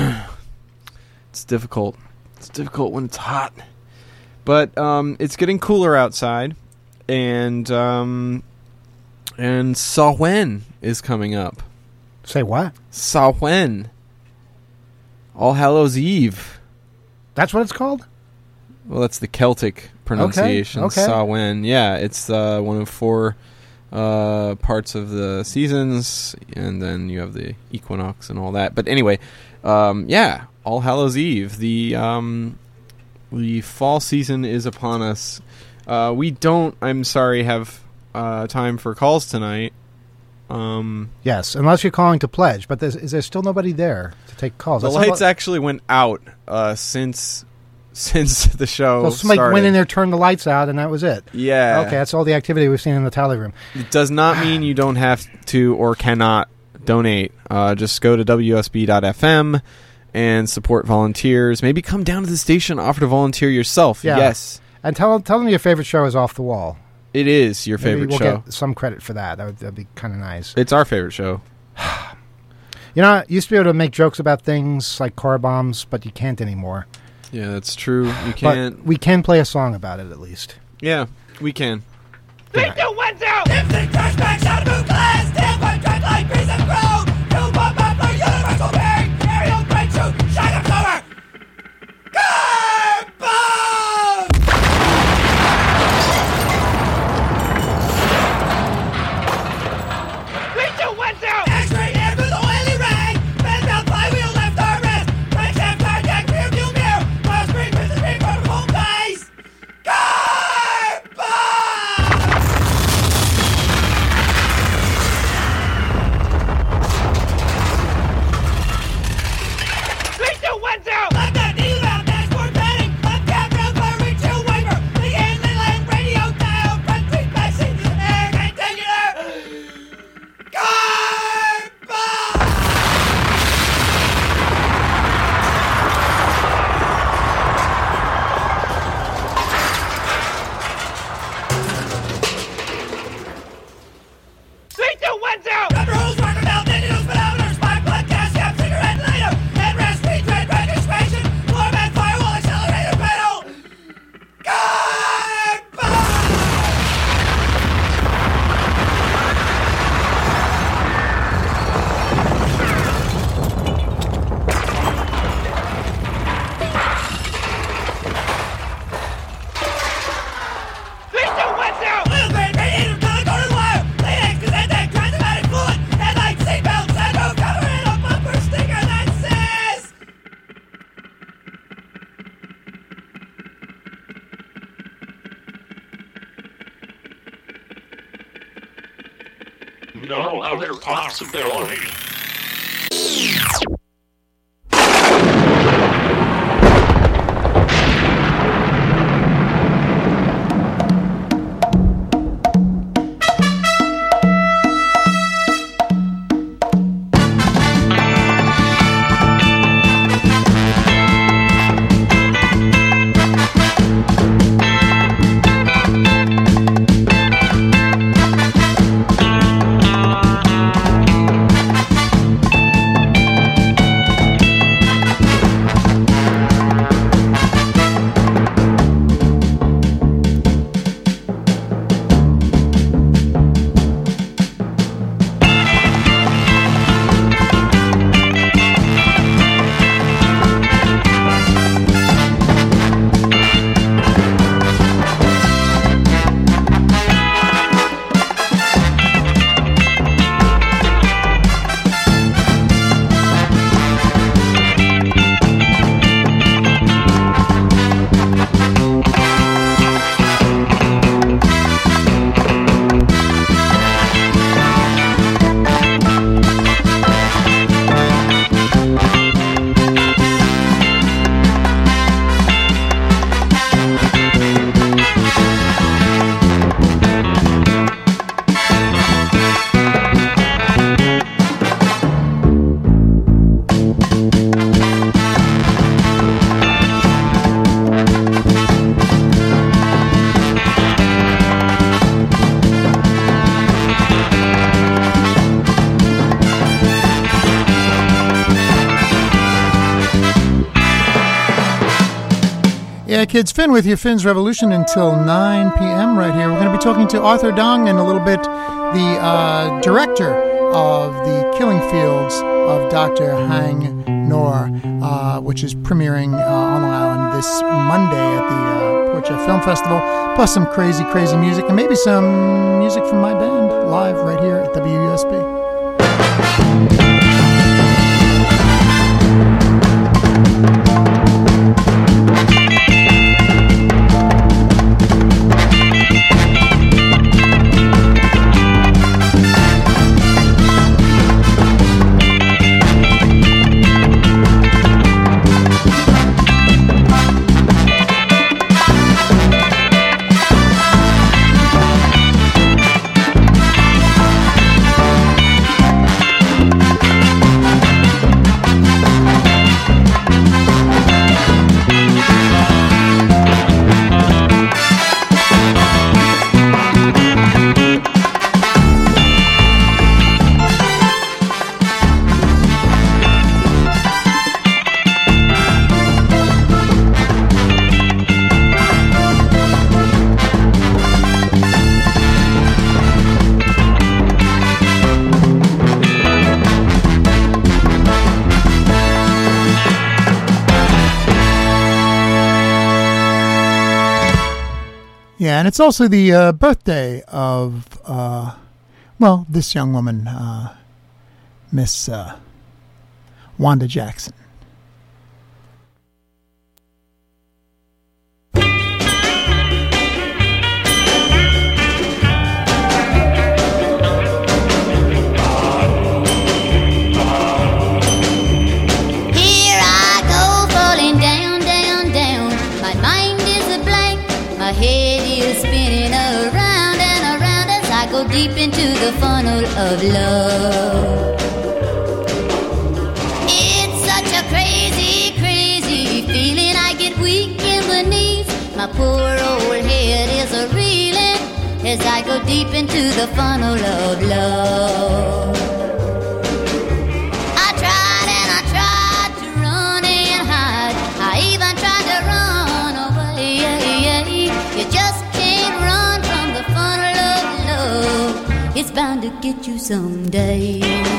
it's difficult. It's difficult when it's hot. But um, it's getting cooler outside, and um, and Samhain is coming up. Say what? Samhain. All Hallows Eve. That's what it's called? Well, that's the Celtic pronunciation. Okay, okay. Samhain. Yeah, it's uh, one of four uh, parts of the seasons, and then you have the equinox and all that. But anyway, um, yeah, All Hallows Eve. The um, the fall season is upon us. Uh, we don't, I'm sorry, have uh, time for calls tonight. Um, Yes, unless you're calling to pledge. But there's, is there still nobody there to take calls? the That's not lights what- actually went out uh, since since the show So somebody started. went in there, turned the lights out, and that was it. Yeah. Okay, that's all the activity we've seen in the tally room. It does not mean you don't have to or cannot donate. Uh, just go to W U S B dot F M and support volunteers. Maybe come down to the station, offer to volunteer yourself. Yeah. Yes. And tell tell them your favorite show is Off the Wall. It is your Maybe favorite we'll show. get some credit for that. That would that'd be kind of nice. It's our favorite show. You know, I used to be able to make jokes about things like car bombs, but you can't anymore. Yeah, that's true. You can't. But we can play a song about it at least. Yeah, we can. Three, two, one, zero. Instant trash bags out of blue glass. Stand by track like breeze and grow. Two bomb baffler, universal bearing. Aerial breakthrough, shine up cover. Car bomb! Three, two, one, zero. X-ray air with oily rag. Bend down flywheel left armrest. Right hand cardiac rear view mirror. Cross screen, business screen, from home base. Car bomb! Three, two, one, zero. Left hand knee round, dashboard padding. Left cab round, firing two wiper. The inland land radio dial. Front seat, back seat, air rectangular. Car bomb! Three, two, one, zero. Rubber hose, marker belt, needles, pedometer, spark plug, gas cap, cigarette lighter, headrest, speed trade, registration, floor mat, firewall, accelerator pedal. Car bomb! Three, two, one, zero. Oil grade radiator, color coded wire. Latex, Gazette, transatlantic fluid. Headlight, seatbelt, sunroof, cover, and a bumper sticker that says. No other possibility. Yeah, kids, Finn with you, Finn's Revolution until nine p.m. right here. We're going to be talking to Arthur Dong in a little bit, the uh, director of the Killing Fields of Doctor Hang Nor, uh, which is premiering uh, on Long Island this Monday at the uh, Portrait Film Festival, plus some crazy, crazy music, and maybe some music from my band live right here at W U S B. Yeah, and it's also the uh, birthday of, uh, well, this young woman, uh, Miss uh, Wanda Jackson. Deep into the funnel of love. It's such a crazy, crazy feeling. I get weak in the knees. My poor old head is a reeling as I go deep into the funnel of love. I tried and I tried to run and hide. I even tried to run away. You just can't run from the funnel of love. It's bound to get you someday.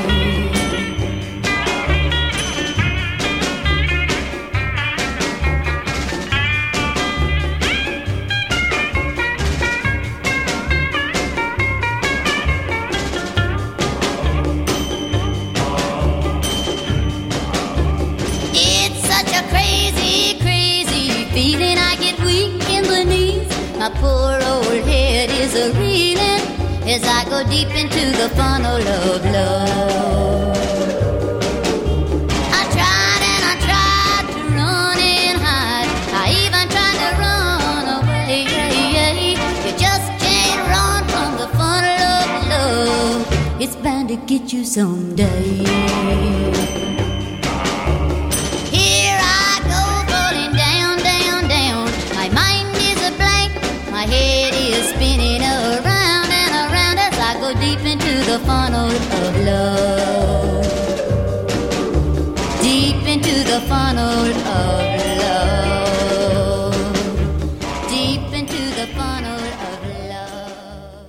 It's such a crazy, crazy feeling. I get weak in the knees. My poor old head is a reeling as I go deep into the funnel of love. I tried and I tried to run and hide. I even tried to run away. You just can't run from the funnel of love. It's bound to get you someday. Here I go falling down, down, down. My mind is a blank. My head is spinning around. Deep into the funnel of love. Deep into the funnel of love. Deep into the funnel of love.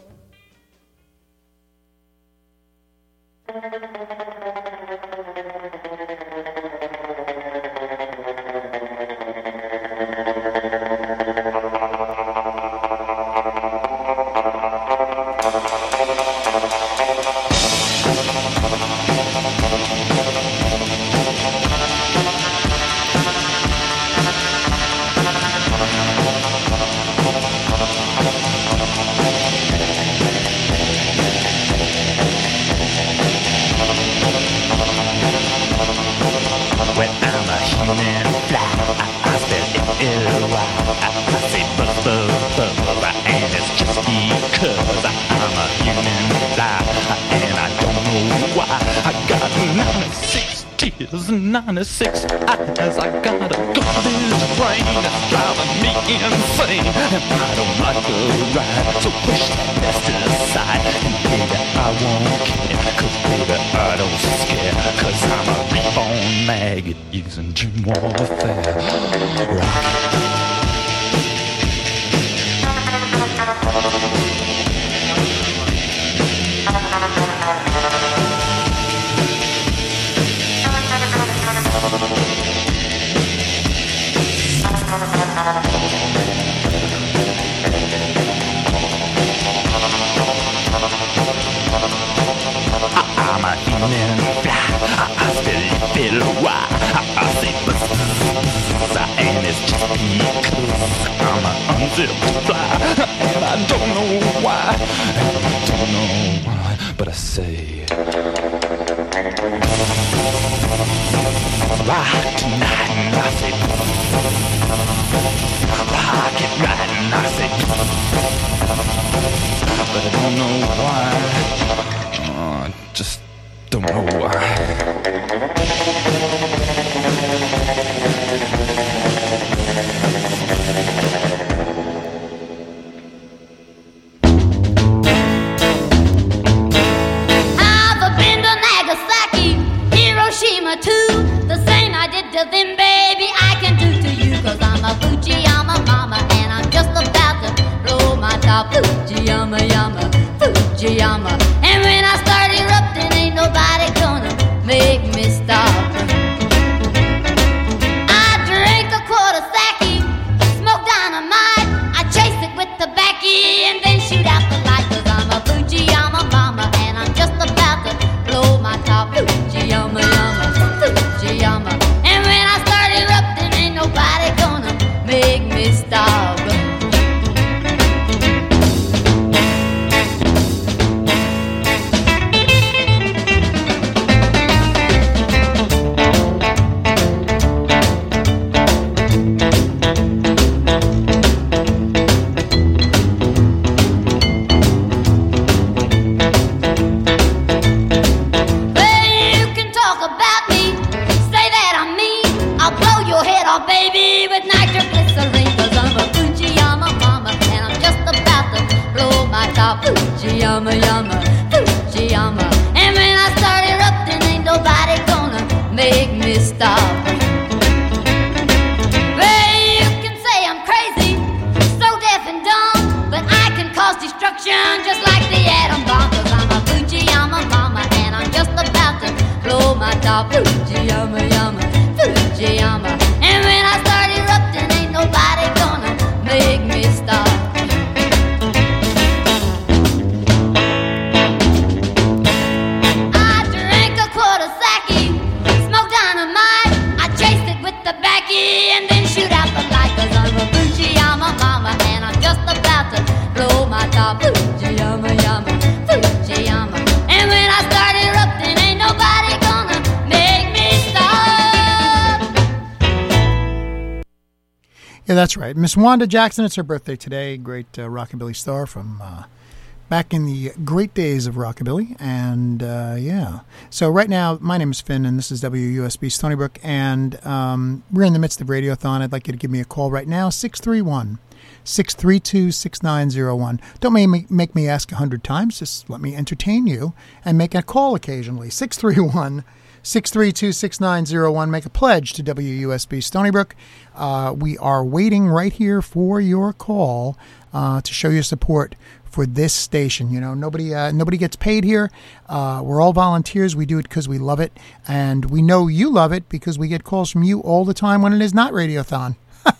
ninety-six eyes, I got a garbage brain that's driving me insane, and I don't like the ride, so push that mess aside, and baby, I won't care, cause baby, I don't scare, cause I'm a reborn maggot using dream warfare. Rock. I'm a human fly, I still feel why I say buzz, and it's just because I'm an unzipped fly, and I don't know why, and I don't know why, but I say rock tonight, and I say rock it right, and I say, but I don't know why, uh, just don't know why. I've been to Nagasaki, Hiroshima too. The same I did to them, baby, I can do to you. Cause I'm a Fujiyama mama, and I'm just about to blow my top. Fujiyama, yama, Fujiyama. And when I start erupting, ain't nobody gonna make me yama, yama, Fuji yama. And when I start erupting, ain't nobody gonna make me stop. Well, you can say I'm crazy, so deaf and dumb, but I can cause destruction just like the atom bomb. Cause I'm a Fuji yama mama, and I'm just about to blow my top. Fuji yama, yama, Fuji yama. And when I start erupting, ain't nobody gonna make me stop. I drank a quart of sake, smoke dynamite, I chased it with the backy and then shoot out the light. Cause I'm a Fujiyama mama, and I'm just about to blow my top. Fujiyama, yama, Fujiyama. And when I start erupting, ain't nobody gonna make me stop. Yeah, that's right. Miss Wanda Jackson, it's her birthday today. Great uh, rockabilly star from uh, back in the great days of rockabilly. And, uh, yeah. So right now, my name is Finn, and this is W U S B Stony Brook. And um, we're in the midst of Radiothon. I'd like you to give me a call right now, six three one, six three two, six nine zero one. Don't make me, make me ask a hundred times. Just let me entertain you and make a call occasionally. six three one, six three two, six nine zero one. Make a pledge to W U S B Stony Brook. Uh, we are waiting right here for your call uh, to show your support for this station. You know, nobody uh, nobody gets paid here. Uh, we're all volunteers. We do it because we love it. And we know you love it because we get calls from you all the time when it is not Radiothon.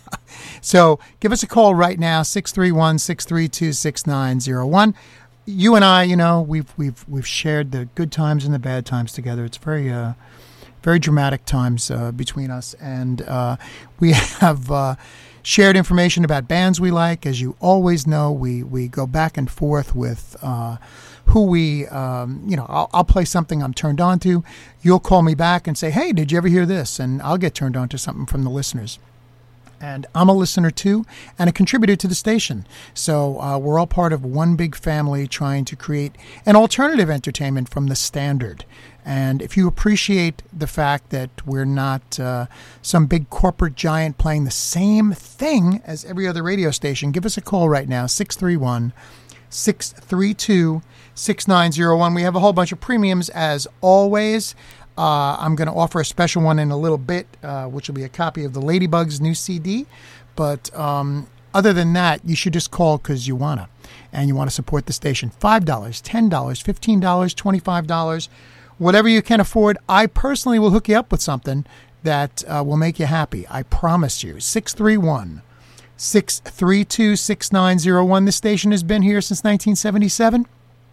So give us a call right now, six three one, six three two, six nine zero one. You and I, you know, we've we've we've shared the good times and the bad times together. It's very uh, very dramatic times uh, between us, and uh, we have uh, shared information about bands we like. As you always know, we we go back and forth with uh, who we, um, you know, I'll, I'll play something I'm turned on to. You'll call me back and say, "Hey, did you ever hear this?" And I'll get turned on to something from the listeners. And I'm a listener too, and a contributor to the station. So uh, we're all part of one big family trying to create an alternative entertainment from the standard. And if you appreciate the fact that we're not uh, some big corporate giant playing the same thing as every other radio station, give us a call right now, six three one, six three two, six nine zero one. We have a whole bunch of premiums as always. Uh, I'm going to offer a special one in a little bit, uh, which will be a copy of the Ladybugs' new C D. But um, other than that, you should just call because you want to. And you want to support the station. five dollars, ten dollars, fifteen dollars, twenty-five dollars. Whatever you can afford. I personally will hook you up with something that uh, will make you happy. I promise you. six three one, six three two, six nine zero one. This station has been here since nineteen seventy-seven.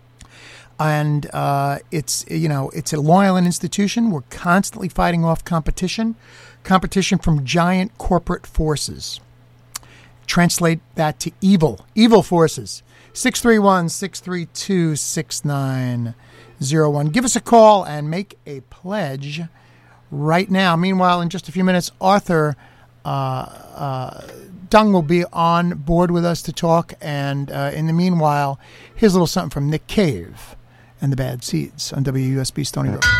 And uh, it's, you know, it's a Long Island institution. We're constantly fighting off competition, competition from giant corporate forces. Translate that to evil, evil forces. six three one, six three two, six nine zero one. Give us a call and make a pledge right now. Meanwhile, in just a few minutes, Arthur uh, uh, Dung will be on board with us to talk. And uh, in the meanwhile, here's a little something from Nick Cave and the Bad Seeds on W U S B Stony Brook.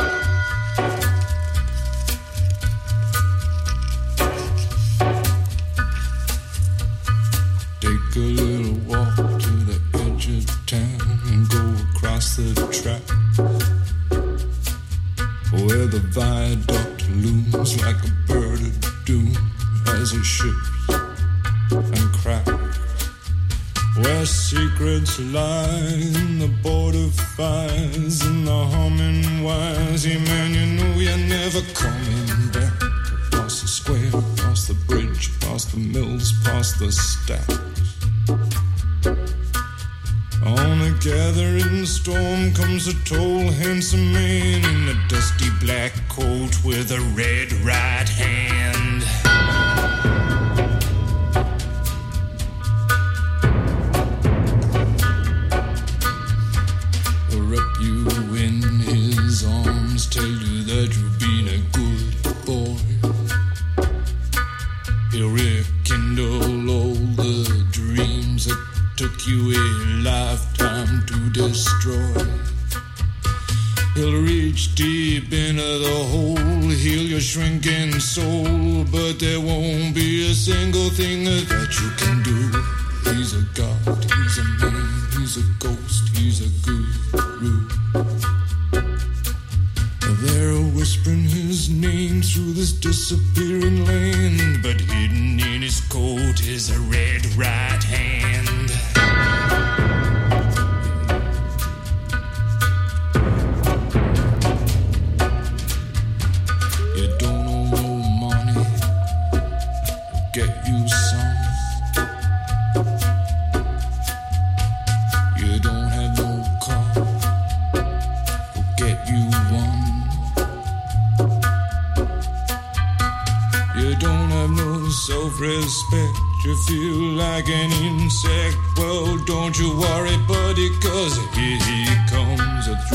Take a little walk to the edge of town and go across the track where the viaduct looms like a bird of doom as it ships and cracks. Where secrets lie in the border fires and the humming wires. Yeah, man, you know you're never coming back. Across the square, across the bridge, past the mills, past the stacks. On a gathering storm comes a tall, handsome man in a dusty black coat with a red right hand. Wrap you in his arms, tell you that you've been a good boy. He'll rekindle all the dreams that took you a lifetime to destroy. He'll reach deep into the hole, heal your shrinking soul, but there won't be a single thing that you can do. He's a god, he's a man, he's he's a ghost, he's a guru. They're whispering his name through this disappearing land, but hidden in his coat is a red right hand. You don't owe no money, get you some. You don't have no car, get you one. You don't have no self-respect, you feel like an insect. Well, don't you worry, buddy, cause here he comes through